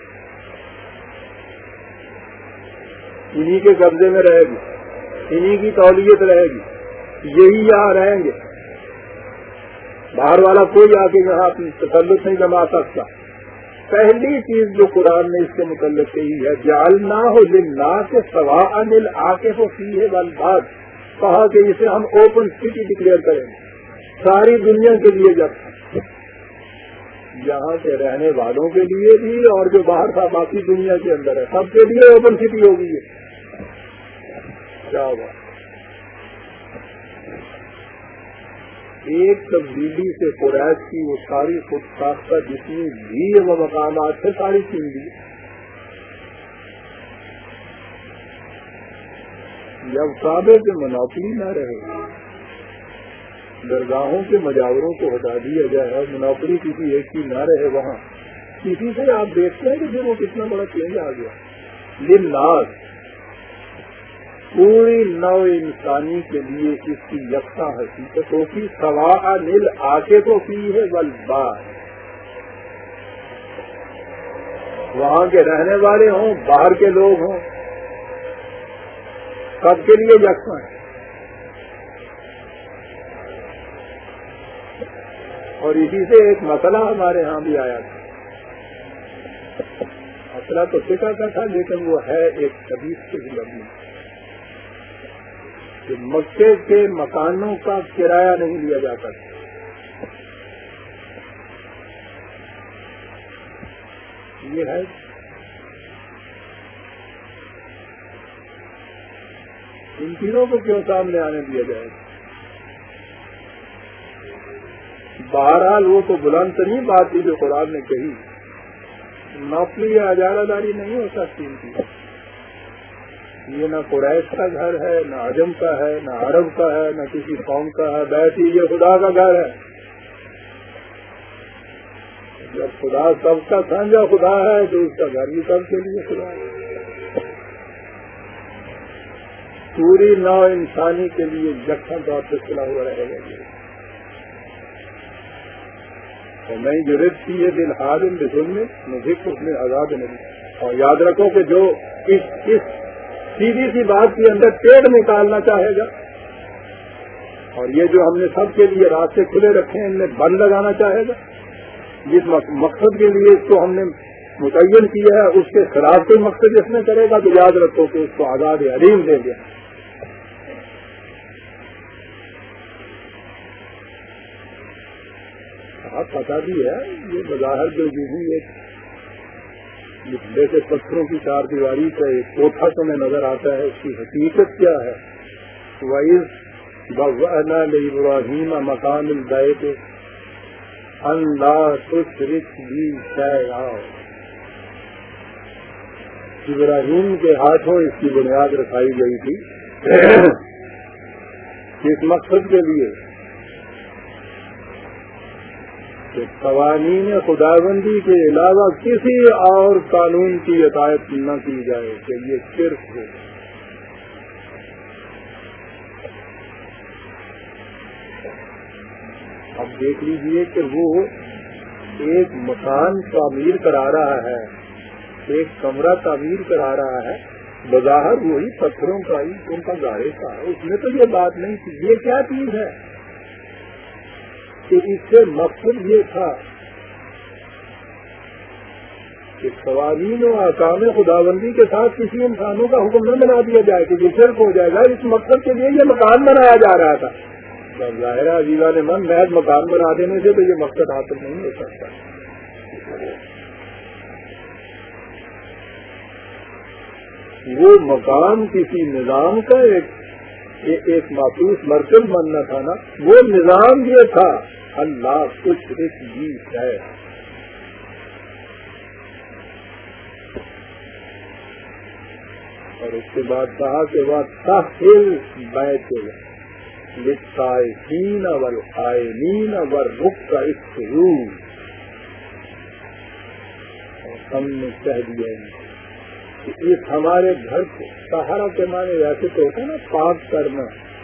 انہی کے قبضے میں رہے گی, انہی کی تولیت رہے گی, یہی یہاں رہیں گے, باہر والا کوئی آ کے یہاں اپنی تسلط نہیں جما سکتا. پہلی چیز جو قرآن نے اس کے متعلق کہی ہے جعلناہ للناس سواء العاکف فیہ والباد, کہا کہ اسے ہم اوپن سٹی ڈکلیئر کریں گے ساری دنیا کے لیے, جب یہاں کے رہنے والوں کے لیے بھی اور جو باہر تھا باقی دنیا کے اندر ہے سب کے لیے اوپن سٹی ہوگی. یہ کیا ہوا ایک تبدیلی سے قریش کی وہ ساری خود ساختہ جتنی بھی وہ مقامات تھے ساری چھین دی. جب کعبے کے منافری نہ رہے, درگاہوں کے مجاوروں کو ہٹا دیا جائے اور منافری کسی ایک کی نہ رہے وہاں, کسی سے آپ دیکھتے ہیں کہ پھر وہ کتنا بڑا چینج آ گیا. للناس پوری نو انسانی کے لیے اس کی یکساں حقیقتوں کی سواء العاکف فیہ والباد, وہاں کے رہنے والے ہوں باہر کے لوگ ہوں سب کے لیے یکساں ہے. اور اسی سے ایک مسئلہ ہمارے ہاں بھی آیا تھا. مسئلہ تو فکر کا تھا لیکن وہ ہے ایک حدیث سے بھی لگی کہ مکے کے مکانوں کا کرایہ نہیں لیا جاتا تھا. یہ ہے ان تینوں کو کیوں سامنے آنے دیا جائے. بہرحال وہ تو بلند ترین بات تھی جو قرآن نے کہی, نوکری یا اجارہ داری نہیں ہو سکتی ان کی. یہ نہ قریش کا گھر ہے, نہ عجم کا ہے, نہ عرب کا ہے, نہ کسی قوم کا ہے. بیت یہ خدا کا گھر ہے. جب خدا سب کا سانجا خدا ہے تو اس کا گھر بھی سب کے لیے خدا ہے. پوری نو انسانی کے لیے یکساں طور پہ کھلا ہوا رہے گا. اور میں جرد کی یہ دل حادم بظلم میں مجھے اس میں آزاد نہیں. اور یاد رکھو کہ جو اس اس سیدھی سی بات کے اندر ٹیڑھ نکالنا چاہے گا اور یہ جو ہم نے سب کے لیے راستے کھلے رکھے ہیں ان میں بند لگانا چاہے گا, جس مقصد کے لیے اس کو ہم نے متعین کیا ہے اس کے خلاف کوئی مقصد اس میں کرے گا تو یاد رکھو کہ اس کو آزاد حریم دے دیا. آپ پتا بھی ہے یہ بظاہر جو یوں ایک لکھنے سے پتھروں کی چار دیواری کا ایک کوٹھا تمہیں نظر آتا ہے, اس کی حقیقت کیا ہے. وَإِذْ بَوَّأْنَا لِإِبْرَاهِيمَ مَكَانَ الْبَيْتِ أَن لَا تُشْرِكْ بِي شَيْئًا. ابراہیم کے ہاتھوں اس کی بنیاد رکھائی گئی تھی اس مقصد کے لیے کہ قوانین خداوندی کے علاوہ کسی اور قانون کی اطاعت نہ کی جائے کہ یہ شرک ہو. اب دیکھ لیجئے کہ وہ ایک مکان تعمیر کرا رہا ہے, ایک کمرہ تعمیر کرا رہا ہے بظاہر وہی پتھروں کا ہی ان کا گارے کا ہے، اس میں تو یہ بات نہیں تھی. یہ کیا چیز ہے کہ اس سے مقصد یہ تھا کہ قوانین و احکام خداوندی کے ساتھ کسی انسانوں کا حکم نہ بنا دیا جائے کہ یہ شرک ہو جائے گا. اس مقصد کے لیے یہ مکان بنایا جا رہا تھا. ظاہر عزیزہ نے من محض مکان بنا دینے سے تو یہ مقصد حاصل نہیں ہو سکتا. وہ مقام کسی نظام کا ایک ایک مخصوص مرکز بننا تھا نا. وہ نظام یہ تھا اللہ کچھ ایک چیز ہے. اور اس کے بعد کہا کہ وہ تحفظ بیت للطائفین والقائمین والرکع السجود. اور ہم نے کہہ دیا کہ اس ہمارے گھر کو طہارت کے معنی ویسے تو ہوتا ہے نا پاک کرنا،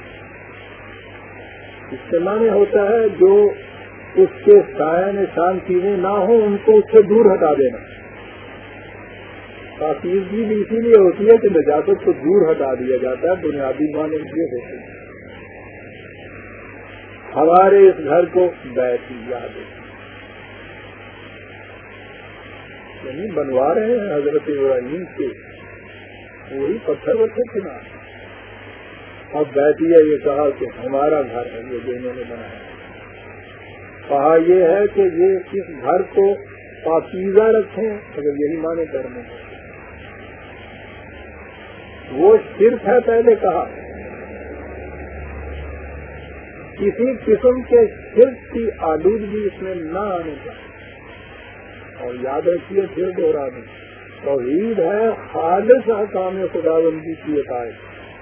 اس کے معنی ہوتا ہے جو اس کے سایہ نشان چیزیں نہ ہوں ان کو اس سے دور ہٹا دینا. پاکیزگی بھی اسی لیے ہوتی ہے کہ نجاست کو دور ہٹا دیا جاتا ہے. بنیادی معنی یہ ہوتے ہیں. ہمارے اس گھر کو بیت یاد ہے، یعنی بنوا رہے ہیں حضرت ابراہیم کے وہی پتھر وتھر چنا. اب بیتیہ یہ کہا کہ ہمارا گھر ہے یہ جو انہوں نے بنایا. کہا یہ ہے کہ یہ اس گھر کو پاکیزہ رکھیں. اگر یہی معنی کرنے وہ شرک ہے. پہلے کہا کسی قسم کے شرک کی آلودگی اس میں نہ آنے چاہیے. اور یاد رکھیے پھر دوہرا دیں توحید ہے خالص احکام خداوندی کی اطاعت.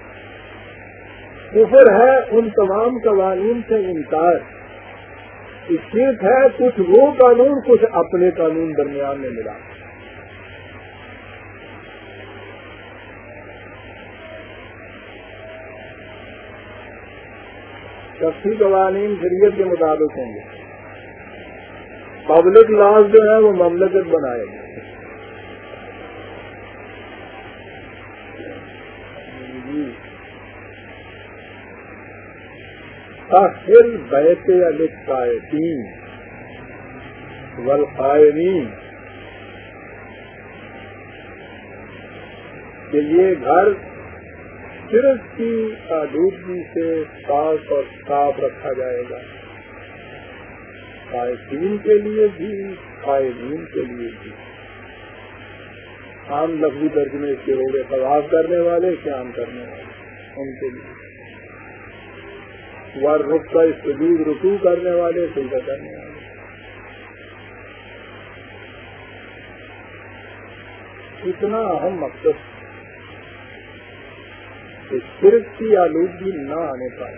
کفر ہے ان تمام قوانین سے انکار. شرک ہے کچھ وہ قانون کچھ اپنے قانون درمیان میں ملا. شخصی قوانین شریعت کے مطابق ہوں گے. پبلک لاز جو ہے وہ مملکت بنائے گا. تحفظ بیت للطائفین والقائمین کہ یہ گھر شرک کی آلودگی سے پاک اور صاف رکھا جائے گا. قائمین کے لیے بھی قائمین کے لیے بھی. عام لفظی ترجمے اس کے ہو گئے طواف کرنے والے قیام کرنے والے ان کے لیے. والرکع السجود رکوع کرنے والے سجدہ کرنے والے. اتنا اہم مقصد کہ شرک کی آلودگی نہ آنے پائے.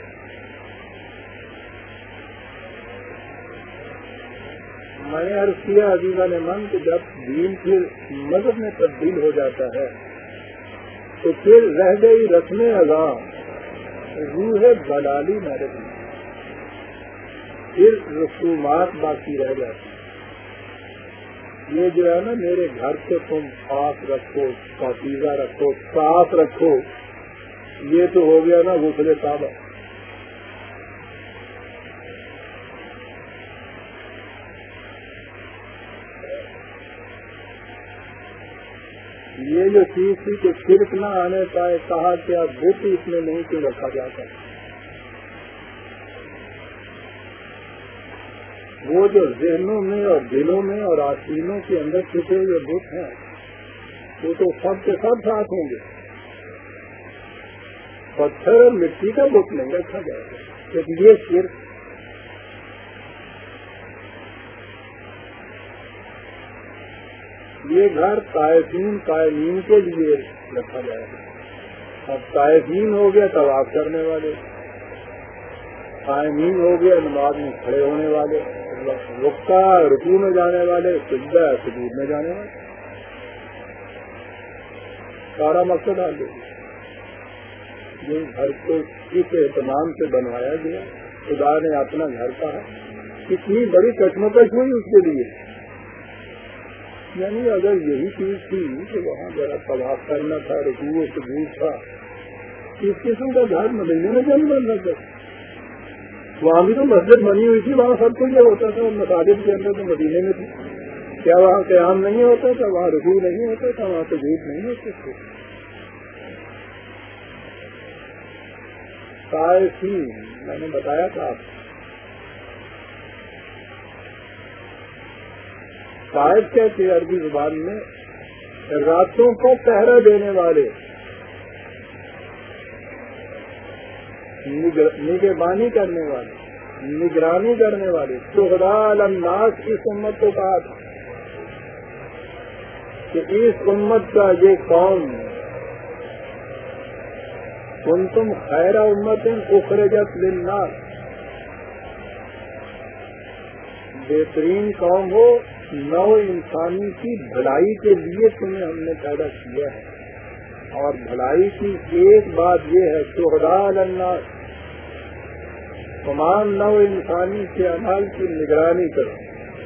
میں نے عرض کیا عزیزہ نے من کہ جب دین پھر مذہب میں تبدیل ہو جاتا ہے تو پھر رہ گئی رسم اذاں روح بلالی نہ رہی. پھر رسومات باقی رہ جاتی. یہ جو ہے نا میرے گھر کو تم پاک رکھو پاکیزہ رکھو صاف رکھو یہ تو ہو گیا نا غسل کعبہ. یہ جو چیز تھی کہ شرک نہ آنے پائے کہا کہ اب بت اس میں نہیں کیوں رکھا جاتا. وہ جو ذہنوں میں اور دلوں میں اور آستینوں کے اندر چھپے ہوئے بت ہیں وہ تو سب کے سب ساتھ ہوں گے. پتھر اور مٹی کا بت نہیں رکھا جائے گا. لیکن یہ شرک یہ گھر طائفین قائمین کے لیے رکھا جائے گا. اب طائفین ہو گیا طواف کرنے والے، قائمین ہو گیا نماز میں کھڑے ہونے والے، رکوع رکوع میں جانے والے، سجدہ سجود میں جانے والے. سارا مقصد آ گیا. یہ گھر کو اس اہتمام سے بنوایا گیا. خدا نے اپنا گھر کہا. کتنی بڑی کشمکش ہوئی اس کے لیے یعنی اگر یہی چیز تھی کہ وہاں ذرا طواف کرنا تھا، رکوع و سجود تھا، اس قسم کا گھر مدینے میں جب بن رہا تھا، وہاں بھی تو مسجد بنی ہوئی تھی، وہاں سب کچھ یہ ہوتا تھا، مساجد کے اندر تو مدینے میں تھی، کیا وہاں قیام نہیں ہوتا تھا، وہاں رکوع نہیں ہوتا تھا، وہاں سجود نہیں ہوتے تھے؟ صائفین میں نے بتایا تھا آپ کو، صائف کہتے عربی زبان میں راتوں کو پہرا دینے والے، نگہبانی کرنے والے، نگرانی کرنے والے، شہداء علی الناس اس امت کو کہا تھا کہ اس امت کا یہ قوم کنتم خیر امت اخرجت للناس، بہترین قوم ہو، نو انسانی کی بھلائی کے لیے تمہیں ہم نے پیدا کیا ہے، اور بھلائی کی ایک بات یہ ہے شہداء علی الناس، تمام نو انسانی کے اعمال کی نگرانی کرو۔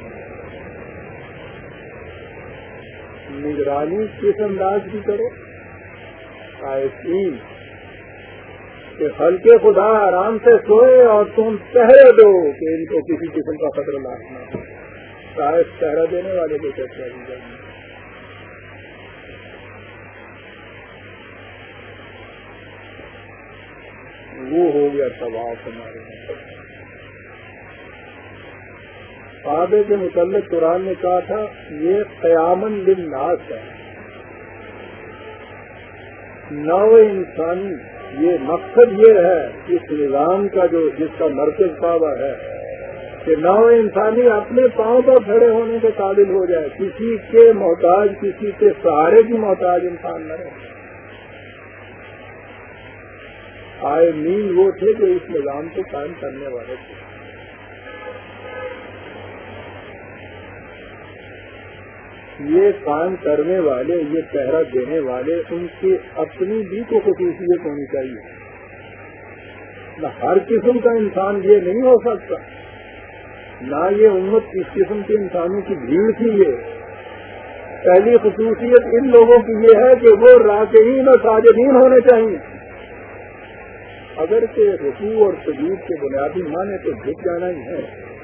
نگرانی کس انداز کی کرو؟ صائفین کہ خلق خدا آرام سے سوئے اور تم پہرے دو کہ ان کو کسی قسم کا خطرہ لاحق نہ ہو۔ صائف پہرا دینے والے کو کیسے آگے جائیں؟ وہ ہو گیا طواف ہمارے کعبے کے متعلق قرآن نے کہا تھا یہ قیامن للناس ہے، نو انسانی، یہ مقصد یہ ہے اس نظام کا جو جس کا مرکز کعبہ ہے کہ نو انسانی اپنے پاؤں پر کھڑے ہونے کے قابل ہو جائے، کسی کے محتاج، کسی کے سہارے کی محتاج انسان نہ رہے۔ آئے مین وہ تھے جو اس نظام کو قائم کرنے والے تھے۔ یہ قائم کرنے والے، یہ پہرا دینے والے، ان کی اپنی بھی تو خصوصیت ہونی چاہیے، نہ ہر قسم کا انسان یہ نہیں ہو سکتا، نہ یہ امت اس قسم کے انسانوں کی بھیڑ تھی۔ یہ پہلی خصوصیت ان لوگوں کی یہ ہے کہ وہ راکعین اور ساجدین ہونے چاہیے، اگر کہ رکوع اور سجود کے بنیادی معنی تو جھک جانا ہی ہے،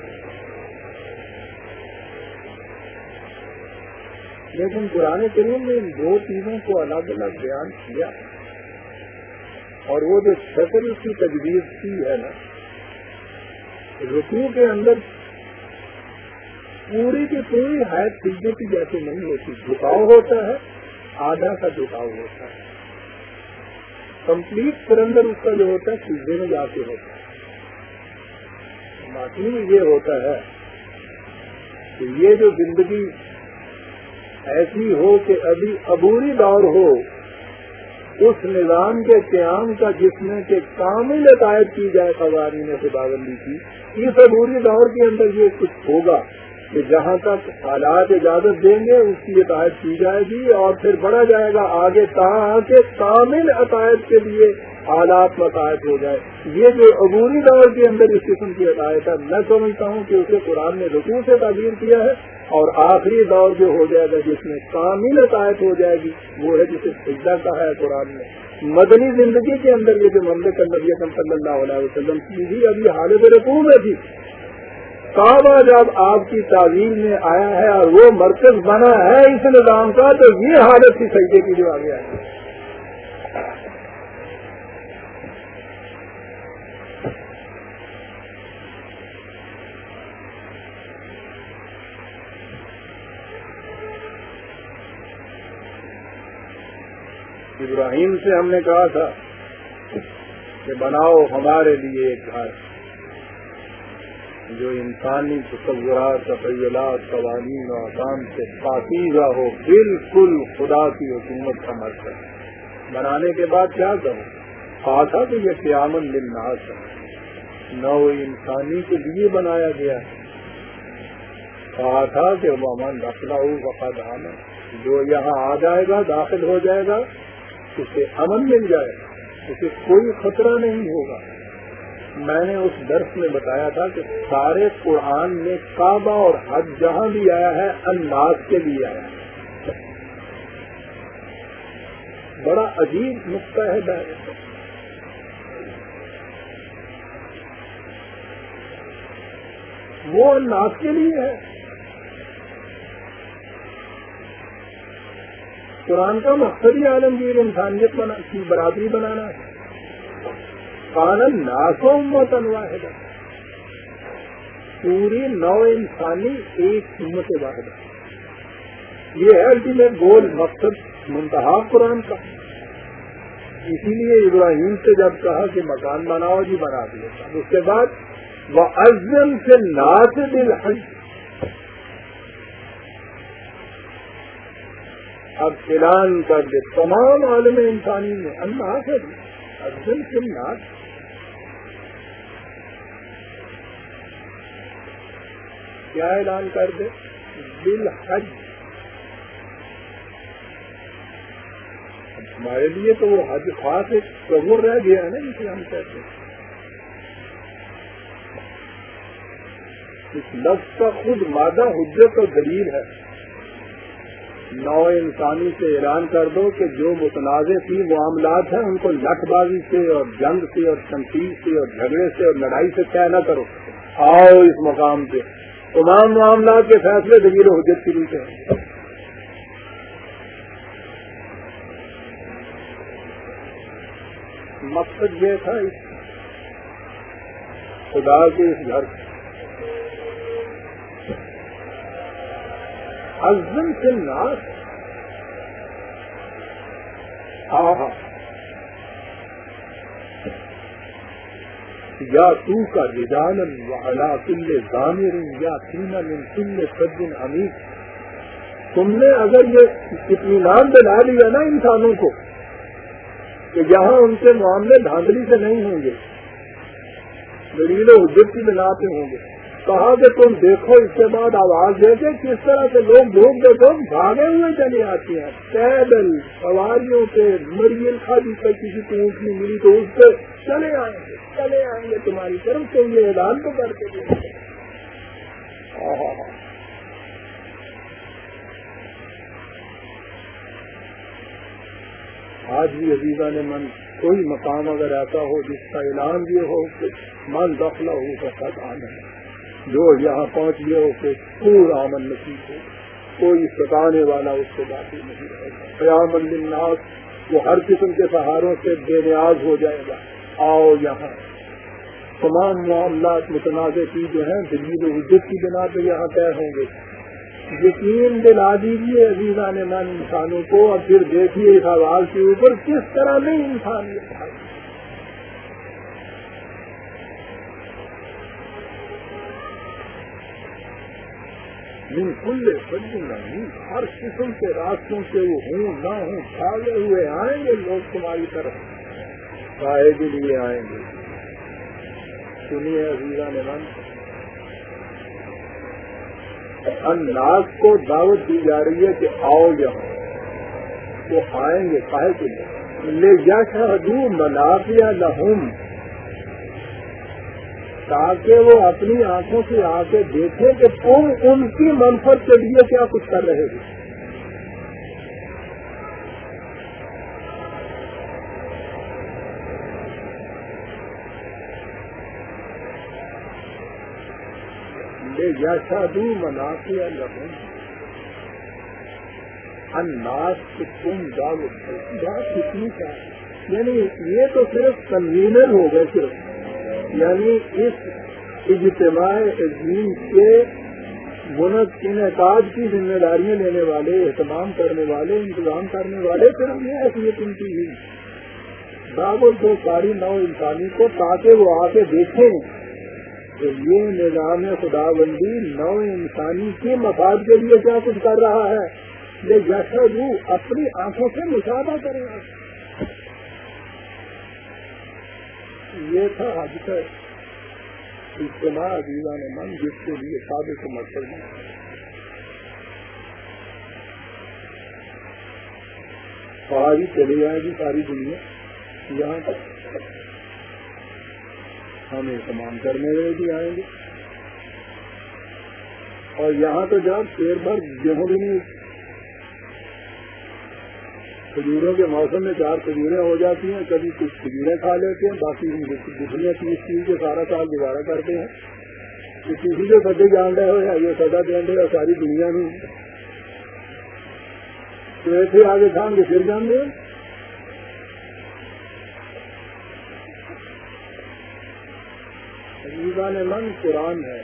لیکن قرآن کریم نے ان دو چیزوں کو الگ الگ بیان کیا، اور وہ جو شکل کی تجویز کی ہے نا، رکوع کے اندر پوری کی پوری حیث سجدے کی جیسے نہیں ہوتی، جھکاؤ ہوتا ہے، آدھا کا جھکاؤ ہوتا ہے، کمپلیٹ سرنڈر اس کا جو ہوتا ہے سجدے میں جا کے ہوتا ہے۔ باقی یہ ہوتا ہے کہ یہ جو زندگی ایسی ہو کہ ابھی عبوری دور ہو اس نظام کے قیام کا جس میں کہ کامل عطایت کی جائے قوانین خداوندی کی، اس عبوری دور کے اندر یہ کچھ ہوگا کہ جہاں تک حالات اجازت دیں گے اس کی عطایت کی جائے گی، اور پھر بڑھا جائے گا آگے تاں کہ کامل عطایت کے لیے حالات متعارف ہو جائے۔ یہ جو عبوری دور کے اندر اس قسم کی عطایت ہے، میں سمجھتا ہوں کہ اسے قرآن نے رکوع سے تعبیر کیا ہے، اور آخری دور جو ہو جائے گا جس میں کامل عطایت ہو جائے گی وہ ہے جسے سجدہ کہا ہے قرآن نے۔ مدنی زندگی کے اندر یہ جو مملکت نبی اکرم صلی اللہ علیہ وسلم کی تھی ابھی حالت رکوع میں تھی، کعبہ جب آپ کی تعظیم میں آیا ہے اور وہ مرکز بنا ہے اس نظام کا، تو یہ حالت تھی سجدے کی جو آگے آئی۔ ابراہیم سے ہم نے کہا تھا کہ بناؤ ہمارے لیے ایک گھر جو انسانی تصورات، تخیلات، قوانین و احکام سے پاکیزہ ہو، بالکل خدا کی حکومت کا مرکز۔ بنانے کے بعد کیا کروں؟ کہا تھا کہ یہ قیامن للناس ہے، نو انسانی کے لیے بنایا گیا ہے۔ کہا تھا کہ ومن دخلہ فقد آمن، جو یہاں آ جائے گا، داخل ہو جائے گا، اسے امن مل جائے گا، اسے کوئی خطرہ نہیں ہوگا۔ میں نے اس درس میں بتایا تھا کہ سارے قرآن میں کعبہ اور حج جہاں بھی آیا ہے الناس کے لیے آیا ہے. بڑا عجیب نقطہ ہے بہن. وہ الناس کے لیے ہے. قرآن کا مقصد ہی عالمگیر انسانیت بنا کی برابری بنانا ہے. قانون ناسو امت واحدہ, پوری نو انسانی ایک امت واحدہ. یہ ہے الٹیمیٹ گول, مقصد, منتہا قرآن کا. اسی لیے ابراہیم سے جب کہا کہ مکان بناؤ, جی بنا دیا. اس کے بعد وہ ازم سے ناس بالحج, اب اعلان کر دے تمام عالم انسانی میں اللہ سے ازم سے ناس. کیا اعلان کر دے؟ بالحج. ہمارے لیے تو وہ حج خاص ایک تصور رہ گیا ہے نا جسے ہم کہتے ہیں. اس لفظ کا خود مادہ حجت اور دلیل ہے. نو انسانی سے اعلان کر دو کہ جو متنازع کی معاملات ہیں ان کو لٹ بازی سے اور جنگ سے اور تنقید سے اور جھگڑے سے اور لڑائی سے طے نہ کرو. آؤ اس مقام پہ تمام معاملات کے فیصلے دلیل و حجت کی نیچے ہیں. مقصد یہ تھا اس خدا کے اس گھر عزم سے ناس. آہا یا تو کا رجالن وعلا کل ضامر یا سینا من کل صد عمیق. تم نے اگر یہ اطمینان دلا دیا نا انسانوں کو کہ یہاں ان کے معاملے دھاندلی سے نہیں ہوں گے, دلیل و حجت کی بنا پہ ہوں گے. کہا کہ تم دیکھو اس کے بعد آواز دے کے کس طرح سے لوگ لوگ دیکھو بھاگے ہوئے چلے آتے ہیں پیدل سواریوں پہ. مریل خالی پہ کسی کو اونٹ نہیں ملی تو اس پہ چلے آئیں گے چلے آئیں گے تمہاری طرف سے. یہ اعلان تو کرتے تھے. آج بھی عزیزان من کوئی مقام اگر ایسا ہو جس کا اعلان یہ ہو کہ من داخلہ ہو سکتا آمن, جو یہاں پہنچ گیا ہو کہ پورا امن نصیب ہو, کوئی ستانے والا اس کو باقی نہیں رہے گا. قیام للناس, وہ ہر قسم کے سہاروں سے بے نیاز ہو جائے گا. آؤ یہاں تمام معاملات متنازع کی جو ہیں دلیل و حجت کی بنا پہ یہاں طے ہوں گے. یقین دلا دیجیے عزیزان من انسانوں کو, اور پھر دیکھیے اس آواز کے اوپر کس طرح نہیں انسان یہ ہے. من کل صد نہیں, ہر قسم کے راستوں سے وہ ہوں نہ ہوں بھاگے ہوئے آئیں گے لوگ تمہاری طرف, سائے کے لیے آئیں گے. سنیے عزیزان من, الناس کو دعوت دی جا رہی ہے کہ آؤ یہاں. وہ آئیں گے کہے کے لیے لے یشہدوا منافع لہم, تاکہ وہ اپنی آنکھوں سے آ کے دیکھیں کہ تم ان کی منفعت کے لیے کیا کچھ کر رہے ہو. لے یشہدوا منافع لہم, الناس کو تم دعوت دو. بات کتنی کا یعنی یہ تو صرف کنوینر ہو گئے صرف, یعنی اس اجتماع عظیم کے انعقاد کی ذمہ داریاں لینے والے, اہتمام کرنے والے, انتظام کرنے والے صرف یہ حیثیت ان کی ہی. دعوت دو ساری نو انسانی کو تاکہ وہ آ کے دیکھیں کہ یہ نظام خدا بندی نو انسانی کے مفاد کے لیے کیا کچھ کر رہا ہے. یہ جیسا وہ اپنی آنکھوں سے مشاہدہ کرے گا. یہ تھا آج کا اجتماع عزیزان من جس کے لیے ثابت مقصد ہے. ساری چلی جائے گی ساری دنیا یہاں تک ہم یہ تمام کرنے میں بھی آئیں گے. اور یہاں تو جب پیر بھر گیہوں بھی نہیں, کھجوروں کے موسم میں چار کھجوریں ہو جاتی ہیں, کبھی کچھ کھجوریں کھا لیتے ہیں, باقی گٹھلیاں تیس تیس کے سارا سال گزارا کرتے ہیں. کسی کو سدے جان رہے ہو یا یہ سزا دیں گے یا ساری دنیا میں تو ایسے آگے شام کے پھر جان دے. میزان من قرآن ہے.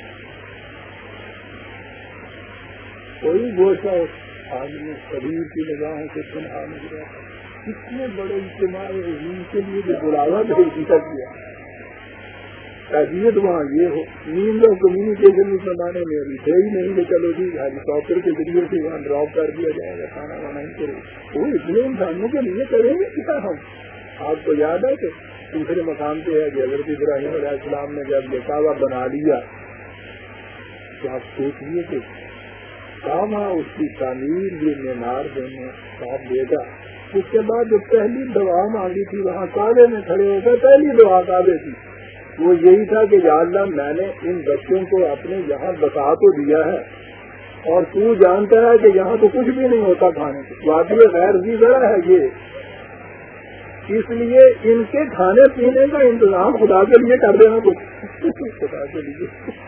کوئی گوشہ آدمی شریر کی نگاہوں سے سنا نہیں رہا. کتنے بڑے اجتماع ان کے لیے بھی بلاوا بھیج کیا. حیثیت وہاں یہ ہو, نیند اور کمیونیکیشن اس زمانے میں ابھی تھے ہی نہیں کہ چلو جی ہیلی کاپٹر کے ذریعے سے وہاں ڈراپ کر دیا جائے گا, کھانا وانا ہی کرے. وہ اتنے انسانوں کے لیے کریں گے کیا ہم؟ آپ کو یاد ہے کہ دوسرے مقام پہ ہے کہ حضرت ابراہیم علیہ السلام نے جب یہ کعبہ بنا لیا تو آپ سوچیے کہ کہاں اس کی تعمیر یہ مینار دینے صاحب دے گا. اس کے بعد جو پہلی دعا مانگی تھی وہاں کعبے میں کھڑے ہو کر, پہلی دعا کعبے کی وہ یہی تھا کہ یا اللہ میں نے ان بچوں کو اپنے یہاں بتا تو دیا ہے اور تو جانتا ہے کہ یہاں تو کچھ بھی نہیں ہوتا کھانے کو, وادی غیر ذی ذرا ہے یہ, اس لیے ان کے کھانے پینے کا انتظام خدا کے لیے کر دینا کچھ خدا کے لیے.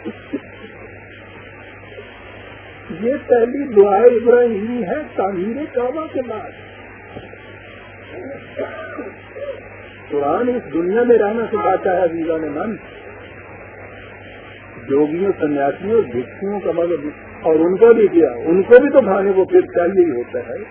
یہ پہلی دعا ابراہیمی ہے تعمیر کعبہ کے بعد. قرآن اس دنیا میں رہنا سکھاتا ہے عزیزان من. جوگیوں سنیاسیوں بھکشوؤں کا مطلب, اور ان کا بھی کیا, ان کو بھی تو کھانے کو پھر چاہیے ہی ہوتا ہے.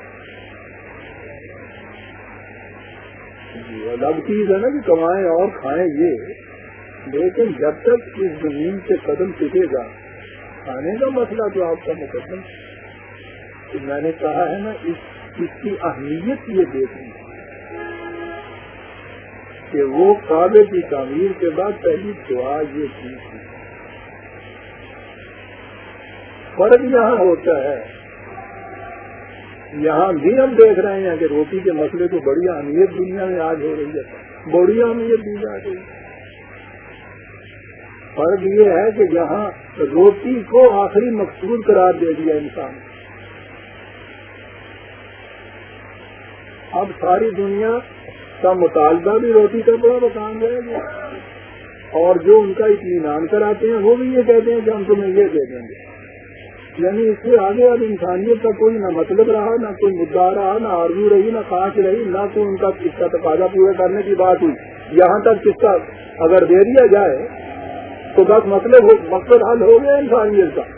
الگ چیز ہے نا کہ کمائیں اور کھائیں یہ, لیکن جب تک اس زمین سے قدم ٹکے گا کھانے کا مسئلہ تو آپ کا مقدم. میں نے کہا ہے نا اس اس کی اہمیت یہ دیکھنی کہ وہ کعبے کی تعمیر کے بعد پہلی دعا یہ کی تھی. فرق یہاں ہوتا ہے, یہاں بھی ہم دیکھ رہے ہیں کہ روٹی کے مسئلے کو بڑی اہمیت دنیا میں آج ہو رہی ہے, بڑی اہمیت دی جا رہی ہے. فرق یہ ہے کہ یہاں روٹی کو آخری مقصود قرار دے دیا انسان. اب ساری دنیا کا مطالبہ بھی روٹی کا بڑا مکان رہے گا, اور جو ان کا اطمینان کراتے ہیں وہ بھی یہ کہتے ہیں کہ ہم تمہیں یہ دے دیں گے. یعنی اس سے آگے اب انسانیت کا کوئی نہ مطلب رہا, نہ کوئی مدعا رہا, نہ آرزو رہی, نہ خواہش رہی, نہ کوئی ان کا اس کا تقاضا پورا کرنے کی بات ہوئی. یہاں تک اس کا اگر دے دیا جائے تو بس مطلب مقصد حل ہو گیا انسانیت کا.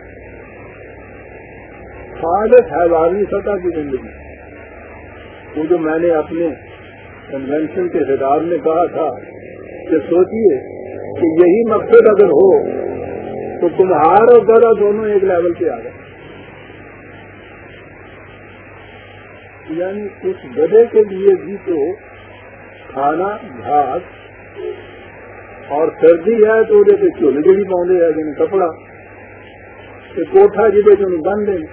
خالص حیوانی سطح کی زندگی, وہ جو میں نے اپنے کنونشن کے خطاب میں کہا تھا کہ سوچئے کہ یہی مقصد اگر ہو تو تمہار اور گدا دونوں ایک لیول پہ آ گئے. یعنی اس گدے کے لیے بھی تو کھانا گھاس, اور سردی ہے تو وہ چولہے کے بھی پاؤں ہے جن کپڑا کوٹھا جبے جو بن دیں,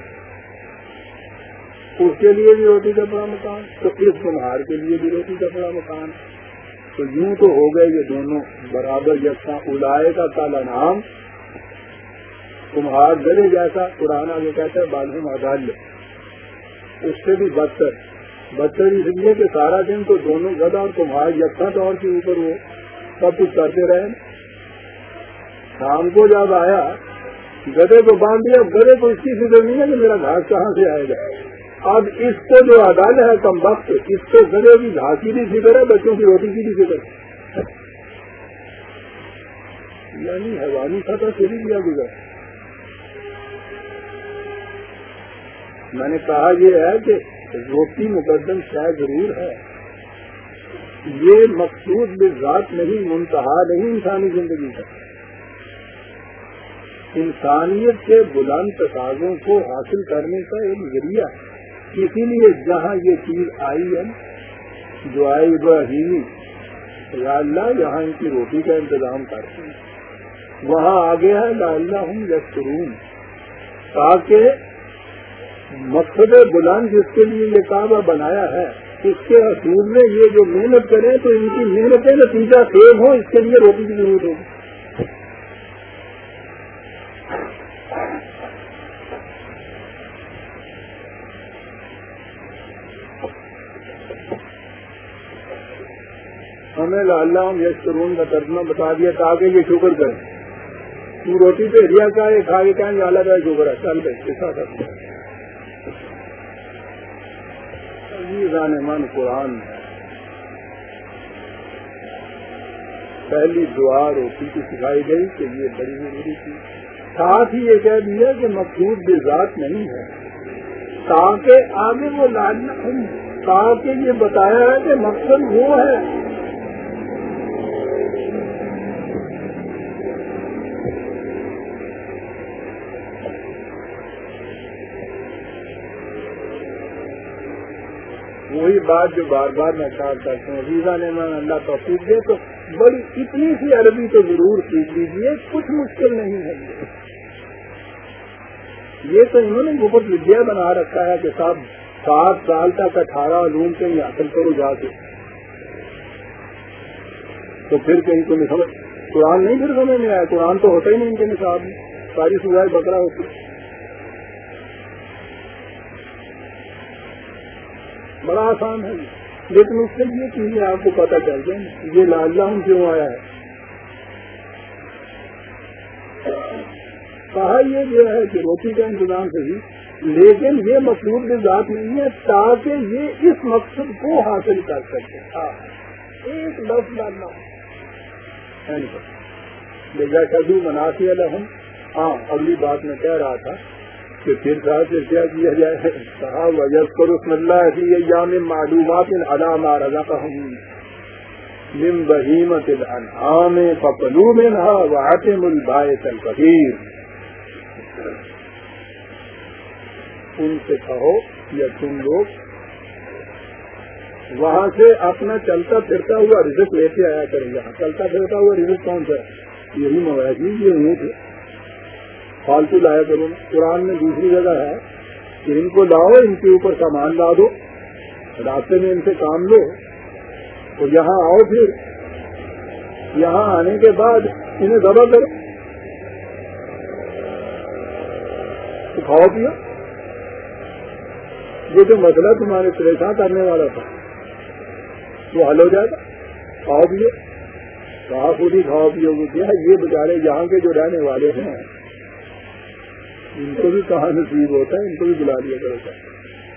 اس کے لیے بھی روٹی کا بڑا مکان, تو اس کمہار کے لیے بھی روٹی کا بڑا مکان. تو یوں تو ہو گئے یہ دونوں برابر یکساں. اولائے کا کالا نام کمہار گلے جیسا, قرآن آگے کہتا ہے بالہم اضل, اس سے بھی بدتر. بدتر اس لیے کہ سارا دن تو دونوں گدا اور کمہار یکساں طور کے اوپر وہ سب کچھ کرتے رہے. شام کو جب آیا گدے کو باندھ دیا, گدے کو اس کی فکر نہیں ہے کہ میرا گھاس کہاں سے آئے گا. اب اس کو جو عدل ہے کم وقت, اس کو گدے کی گھاس کی بھی فکر ہے, بچوں کی روٹی کی بھی فکر ہے. یعنی حیوانی سطح سے بھی کیا گزرا. میں نے کہا یہ ہے کہ روٹی مقدم شاید ضرور ہے, یہ مقصود بذات نہیں, منتہا نہیں انسانی زندگی کا. انسانیت کے بلند تقاضوں کو حاصل کرنے کا ایک ذریعہ. اسی لیے جہاں یہ چیز آئی ہے دعائے ابراہیمی, یا اللہ یہاں ان کی روٹی کا انتظام کرتے ہیں, وہاں آگے ہے لعلہم یشکرون, تاکہ مقصد بلند جس کے لیے یہ کعبہ بنایا ہے اس کے حصول میں یہ جو محنت کریں تو ان کی محنت نتیجہ خیز ہو, اس کے لیے روٹی کی ضرورت ہوگی. ہمیں لعلہ ہم یشکرون کا ترجمہ بتا دیا تاکہ یہ شکر کریں. تو روٹی پہ ہریا کا ہے کھا کے کہیں اللہ کا شکر ہے چل بھائی کیسا کرتے عزیزان من قرآن پہلی دعا روٹی کی سکھائی گئی کہ یہ بڑی ضروری تھی. ساتھ ہی یہ کہہ دیا کہ مقصود بذات نہیں ہے تاکہ آگے وہ لعلہ تاکہ یہ بتایا ہے کہ مقصد وہ ہے. وہی بات جو بار بار میں کہا کرتا ہوں ویزا نے میں اللہ توفیق دے تو بڑی اتنی سی عربی تو ضرور سیکھ لیجیے کچھ مشکل نہیں ہے. یہ تو انہوں نے مفت ودیا بنا رکھا ہے کہ صاحب سات سال تک اٹھارہ علوم کہیں حاصل کرو جا کے تو پھر کہیں تمہیں سمجھ قرآن نہیں پھر سمجھ میں آیا. قرآن تو ہوتا ہی نہیں ان کے نصاب میں ساری سورہ بقرہ ہوتی بڑا آسان ہے لیکن اس سے یہ چیزیں آپ کو پتہ چل جائیں یہ لعلہ ہم کیوں آیا ہے. کہا یہ جو ہے کہ روٹی کا انتظام صحیح لیکن یہ مطلوب ذات نہیں ہے تاکہ یہ اس مقصد کو حاصل کر سکے. ایک لفظ ڈالنا شدو منافی الحم. ہاں اگلی بات میں کہہ رہا تھا کہ پھر صاحب سے کیا کیا جائے کہا وَيَذْكُرُ اسْمَ اللَّهِ فِي أَيَّامٍ مَّعْلُومَاتٍ عَلَىٰ مَا رَزَقَهُم مِّن بَهِيمَةِ الْأَنْعَامِ فَكُلُوا مِنْهَا وَأَطْعِمُوا الْبَائِسَ الْفَقِيرَ. ان سے کہو یا تم لوگ وہاں سے اپنا چلتا پھرتا ہوا رزق لیتے آیا کریں. یہاں چلتا پھرتا ہوا رزق کون سا ہے یہی مویشی یہ اونٹ ہے فالتو لایا کرو. قرآن میں دوسری جگہ ہے کہ ان کو لاؤ ان کے اوپر سامان لا دو راستے میں ان سے کام لو تو یہاں آؤ پھر یہاں آنے کے بعد انہیں ذبح کرو تو کھاؤ پیا. یہ جو مسئلہ تمہارے پریشان کرنے والا تھا وہ حل ہو جائے گا. کھاؤ پیو کہا خود ہی کھاؤ پیو گے کیا یہ بیچارے یہاں کے جو رہنے والے ہیں ان کو بھی کہاں نصیب ہوتا ہے ان کو بھی بلا لیا کرتا ہے.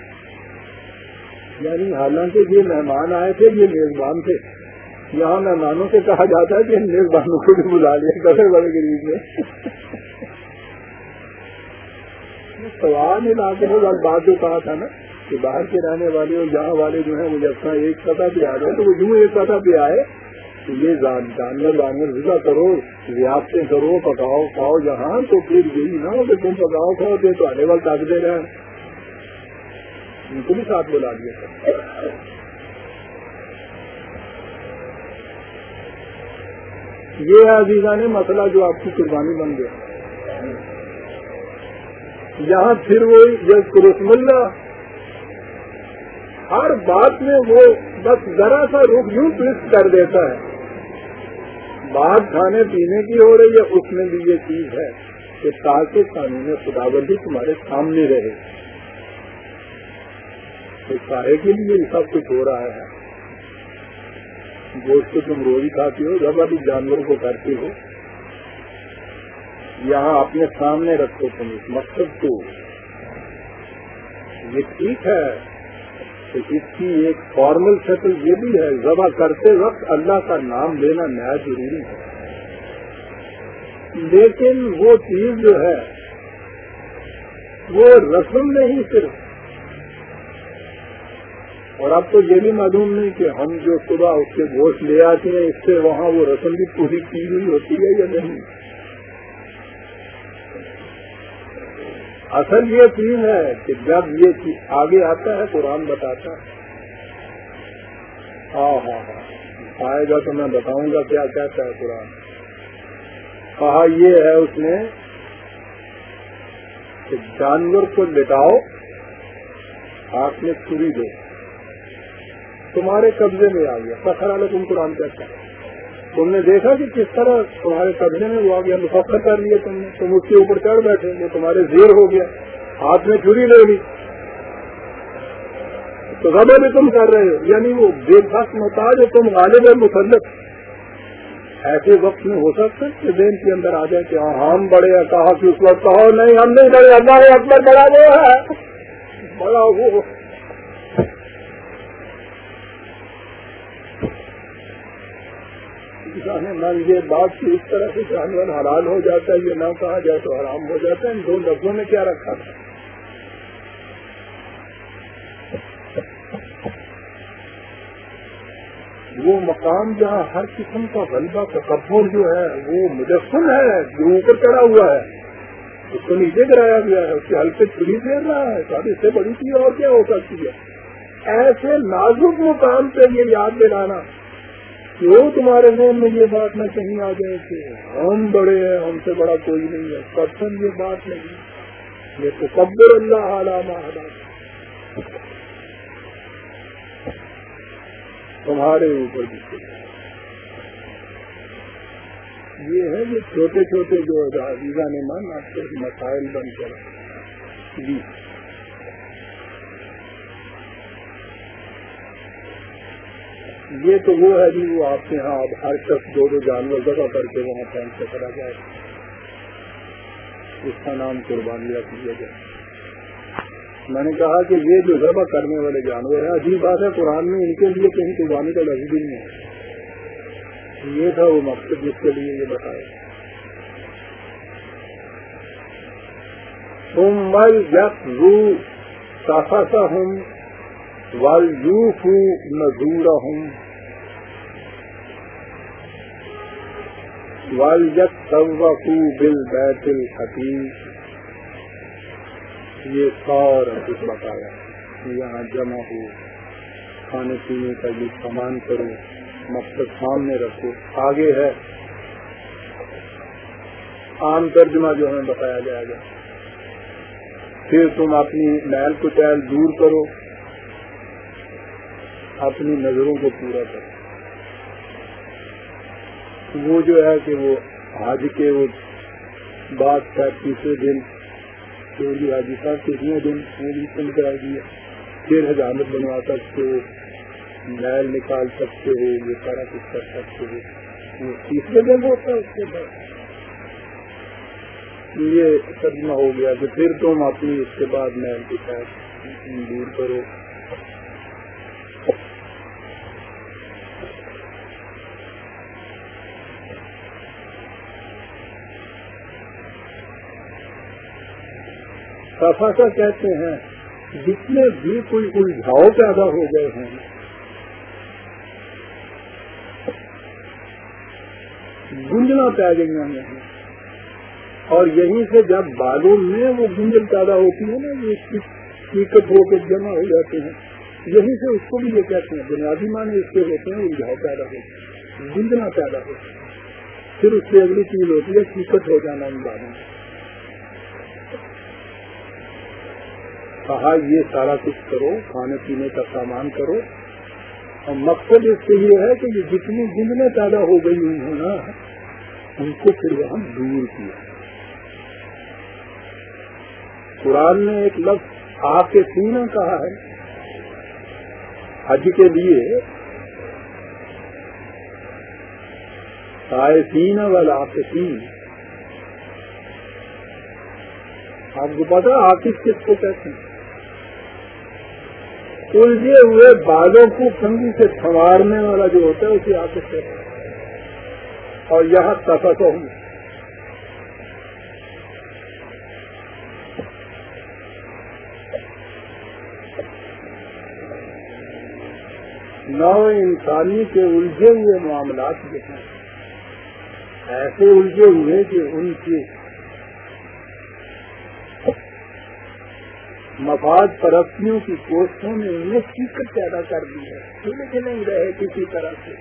یعنی حالانکہ یہ مہمان آئے تھے یہ میزبان تھے یہاں مہمانوں سے کہا جاتا ہے کہ ان میزبانوں کو بھی بلا لیا کرے بڑے غریب میں. سوال علاقے میں بات جو کہا تھا نا کہ باہر کے رہنے والے اور یہاں والے جو ہیں وہ جب اپنا ایک سطح پہ آ رہے تو وہ یوں ایک سطح پہ آئے تو یہ جانور جانور غذا کرو ریاستیں کرو پکاؤ کھاؤ جہاں تو پھر یہی نہ ہو کہ تم پکاؤ کھاؤ تو تو آنے وقت آگ دے رہے ہیں ان کو بھی ساتھ بلا دیا. یہ ہے عزیزان مسئلہ جو آپ کی قربانی بن گیا. یہاں پھر وہی یذکر اسم اللہ ہر بات میں وہ بس ذرا سا رخ یوں ٹویسٹ کر دیتا ہے. بات کھانے پینے کی ہو رہی ہے اس میں بھی یہ چیز ہے کہ تاکہ قانون خداوندی تمہارے سامنے رہے تو سارے کے لیے سب کچھ ہو رہا ہے. گوشت تم روز کھاتی ہو جب ابھی جانوروں کو کرتی ہو یہاں اپنے سامنے رکھو تم اس مقصد کو. یہ ٹھیک ہے کہ اس کی ایک فارمل شکل یہ بھی ہے ذبح کرتے وقت اللہ کا نام لینا نہایت ضروری ہے لیکن وہ چیز جو ہے وہ رسم نہیں صرف. اور اب تو یہ بھی معلوم نہیں کہ ہم جو صبح اس کے گوشت لے آتے ہیں اس سے وہاں وہ رسم بھی پوری کی ہوئی ہوتی ہے یا نہیں. اصل یہ چیز ہے کہ جب یہ چیز آگے آتا ہے قرآن بتاتا ہے ہاں ہاں ہاں آئے گا تو میں بتاؤں گا کیا کہتا ہے قرآن. کہا یہ ہے اس نے کہ جانور کو لٹاؤ ہاتھ میں چھری دو تمہارے قبضے میں آ گیا. فخر علیکم قرآن کہتا ہے. تم نے دیکھا کہ کس طرح تمہارے قبضے میں وہ آ گیا مفخر کر لیا تم نے تم اس کے اوپر چڑھ بیٹھے وہ تمہارے زیر ہو گیا ہاتھ میں چھری لے لی. تو غبر بھی تم کر رہے ہو، یعنی وہ بے بس محتاج ہے، تم غالب مسلط۔ ایسے وقت میں ہو سکتا ہے کہ ذہن کے اندر آ جائے کہ ہم بڑے ہیں، کہا کہ اس وقت کہو نہیں ہم نہیں بڑے، اللہ اکبر بڑا وہ ہے، بڑا وہ من یہ بات کی اس طرح سے جانور حلال ہو جاتا ہے، یہ نہ کہا جائے تو حرام ہو جاتا ہے۔ ان دو لفظوں میں کیا رکھا تھا؟ وہ مقام جہاں ہر قسم کا غلبہ تکبر جو ہے وہ مجسم ہے، جو اوپر چڑھا ہوا ہے، اس کو نیچے گرایا گیا ہے، اس کے حلقے چھری پھیر رہا ہے، شاید اس سے بڑی چیز اور کیا ہو سکتی ہے؟ ایسے نازک مقام پہ یہ یاد دلانا، کیوں تمہارے ذہن میں یہ بات نہ کہیں آ جائے کہ ہم بڑے ہیں، ہم سے بڑا کوئی نہیں ہے، قسم یہ بات نہیں، یہ تکبر اللہ علامہ تمہارے اوپر بھی یہ ہے جو چھوٹے چھوٹے جو عزیزہ نے مان آپ کے مسائل بن کر جی یہ تو وہ ہے جی وہ آپ کے یہاں اب ہر شخص دو دو جانور ذبح کر کے وہاں پہنچ سے کرا جائے، اس کا نام قربانیہ کیا جائے۔ میں نے کہا کہ یہ جو ذبح کرنے والے جانور ہیں، عجیب بات ہے قرآن میں ان کے لیے کہیں قربانی کا لفظ بھی نہیں ہے، یہ تھا وہ مقصد جس کے لیے یہ بتایا۔ ثم ليقضوا تفثهم وليوفوا نذورهم وليطوفوا بالبيت العتيق۔ یہ سارا کچھ بتایا، یہاں جمع ہو، کھانے پینے کا یہ سامان کرو، مقصد سامنے رکھو۔ آگے ہے عام ترجمہ جو ہمیں بتایا جائے گا، پھر تم اپنی میل کچیل دور کرو، اپنی نظروں کو پورا کرو۔ وہ جو ہے کہ وہ حج کے وہ بات کا تیسرے دن چوری حاجی صاحب کتنے دن پوری کرا دیا، پھر حجامت بنوا سکتے ہو، میل نکال سکتے ہو، یہ سارا کچھ کر سکتے ہو، وہ تیسرے دن ہوتا ہے۔ اس کے بعد یہ ترجمہ ہو گیا کہ پھر تم اپنی اس کے بعد میل کے ساتھ دور کرو۔ صفحہ کہتے ہیں جتنے بھی کوئی الجھاؤ پیدا ہو گئے ہیں، گنجنا پی گئی ہیں، اور یہیں سے جب بالوں میں وہ گنجن پیدا ہوتی ہے نا، یہ ٹیکٹ ہو کے جمع ہو جاتے ہیں، یہیں سے اس کو بھی یہ کہتے ہیں بنیادی معنی اس کے ہوتے ہیں الجھاؤ پیدا ہوتے ہیں، گنجنا پیدا ہوتا ہے، پھر اس سے اگلی چیز ہوتی ہے ٹیکٹ ہو جانا ان بالوں میں۔ کہا یہ سارا کچھ کرو، کھانے پینے کا سامان کرو، اور مقصد اس سے یہ ہے کہ یہ جتنی گنجنے پیدا ہو گئی ہوئی ہیں نا ان کو پھر ہم دور کیا۔ قرآن نے ایک لفظ آپ کے سینہ کہا ہے حج کے لیے، سائسین والعاکفین۔ آپ کو پتا عاکف کس کو کہتے ہیں؟ الجھے ہوئے بالوں کو کنگھی سے سنوارنے والا جو ہوتا ہے اسے عاکف کہتے ہیں۔ اور یہاں تفثهم نو انسانی کے الجھے ہوئے معاملات جو ہیں ایسے الجھے ہوئے کہ ان کے مفاد پرستیوں کی کوششوں نے انہیں سیکت پیدا کر دی ہے، سلجھ نہیں رہے کسی طرح سے۔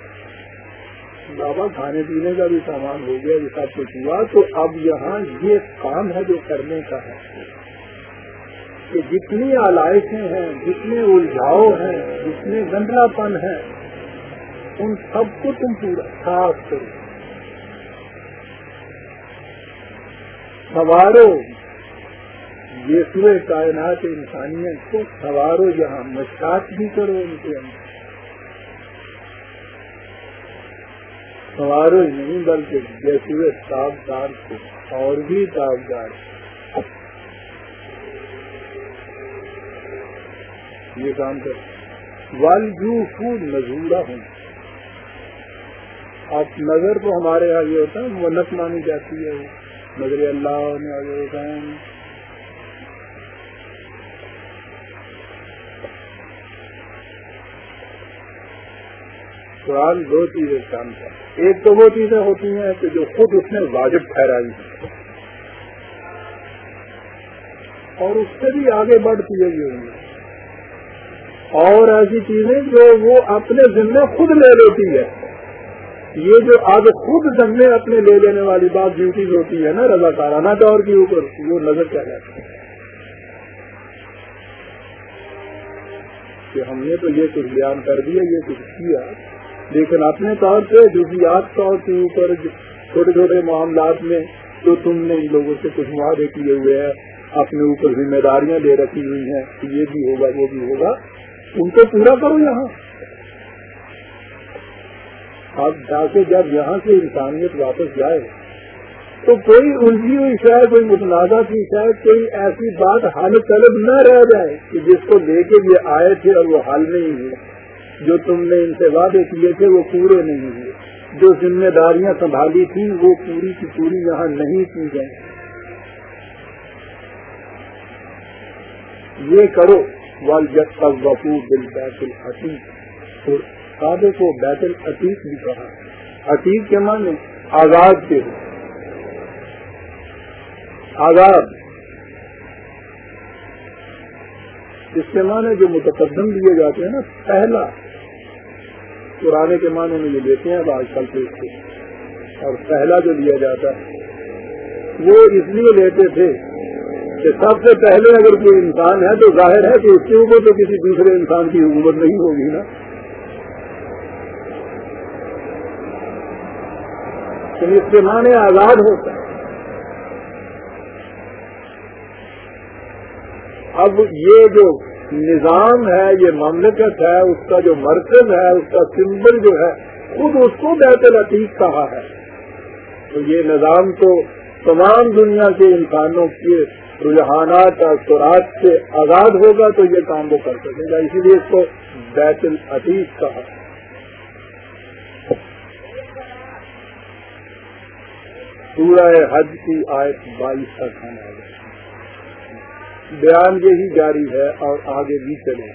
بابا کھانے پینے کا بھی سامان ہو گیا، یہ سب کچھ ہوا، تو اب یہاں یہ کام ہے جو کرنے کا ہے کہ جتنی آلائشیں ہیں، جتنے الجھاؤ ہیں، جتنے گندلا پن ہیں، ان سب کو تم پورا صاف کرو، سنوارو، یہ سورہ کائنات انسانیت کو سوارو یہاں مشاط بھی کرو ان کے اندر، سوارو ہی نہیں بلکہ جیسے تابدار کو اور بھی تابدار، یہ کام کر والجوفو نذورا ہوں. اب نظر تو ہمارے یہاں یہ ہوتا ہے منت مانی جاتی ہے، نظر اللہ نے آگے ہوتا ہے. قرآن دو چیزیں کام کرتا ہے، ایک تو وہ چیزیں ہوتی ہیں کہ جو خود اس نے واجب ٹھہرائی ہیں اور اس سے بھی آگے بڑھتی ہے یہ، اور ایسی چیزیں جو وہ اپنے ذمہ خود لے لیتی ہے. یہ جو آگے خود ذمہ اپنے لے لینے والی بات ڈیوٹیز ہوتی ہے نا رضا کارانہ طور کے اوپر، وہ نظر کیا جاتا ہے کہ ہم نے تو یہ کچھ بیان کر دیا، یہ کچھ کیا، لیکن اپنے طور پہ جزیات طور کے اوپر چھوٹے چھوٹے معاملات میں جو تم نے ان لوگوں سے کچھ معاہدے کیے ہوئے ہیں، اپنے اوپر ذمہ داریاں لے رکھی ہوئی ہیں کہ یہ بھی ہوگا وہ بھی ہوگا، ان کو پورا کرو یہاں. اب جا کے جب یہاں سے انسانیت واپس جائے تو کوئی الجھی ہوئی شاید کوئی متنازع کی شاید کوئی ایسی بات حل طلب نہ رہ جائے کہ جس کو لے کے یہ آئے تھے اور وہ حل نہیں ہوئے، جو تم نے ان سے وعدے کیے تھے وہ پورے نہیں ہوئے، جو ذمہ داریاں سنبھالی تھیں وہ پوری کی پوری یہاں نہیں کی گئی. یہ کرو والجطوفوا بالبیت العتیق، اور کعبے کو بیت العتیق بھی کہا. عتیق کے معنی آزاد کے، آزاد اس کے معنی جو متقدم دیے جاتے ہیں نا، پہلا پرانے کے معنی میں یہ لیتے ہیں اب آج کل کے، اور پہلا جو لیا جاتا ہے وہ اس لیے لیتے تھے کہ سب سے پہلے اگر کوئی انسان ہے تو ظاہر ہے کہ اس کے اوپر تو کسی دوسرے انسان کی حکومت نہیں ہوگی نا، تو اس کے معنی آزاد ہوتا ہے. اب یہ جو نظام ہے، یہ مملکت ہے، اس کا جو مرکز ہے، اس کا سمبل جو ہے، خود اس کو بیت العتیق کہا ہے. تو یہ نظام تو تمام دنیا کے انسانوں کے رجحانات اور اثرات سے آزاد ہوگا تو یہ کام وہ کر سکے گا، اسی لیے اس کو بیت العتیق کہا. سورہ حج کی آیت بائیس تک ہم آ گئے، بیان یہی جاری ہے اور آگے بھی چلے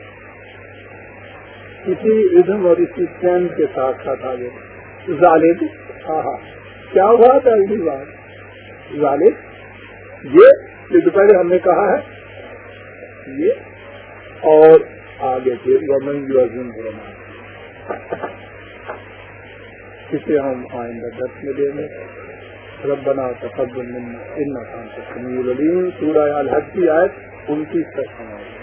اسی ردم اور اسی چین کے ساتھ ساتھ آگے. ظالم، ہاں کیا ہوا تھا اگلی بات؟ ظالم یہ جو پہلے ہم نے کہا ہے یہ، اور آگے پھر ومن یعظم حرمات، اسے ہم آئندہ درس میں دیں گے. ربنا تقبل منا انک انت السمیع العلیم. سورہ الحج کی آیت انتیس تک ہمارے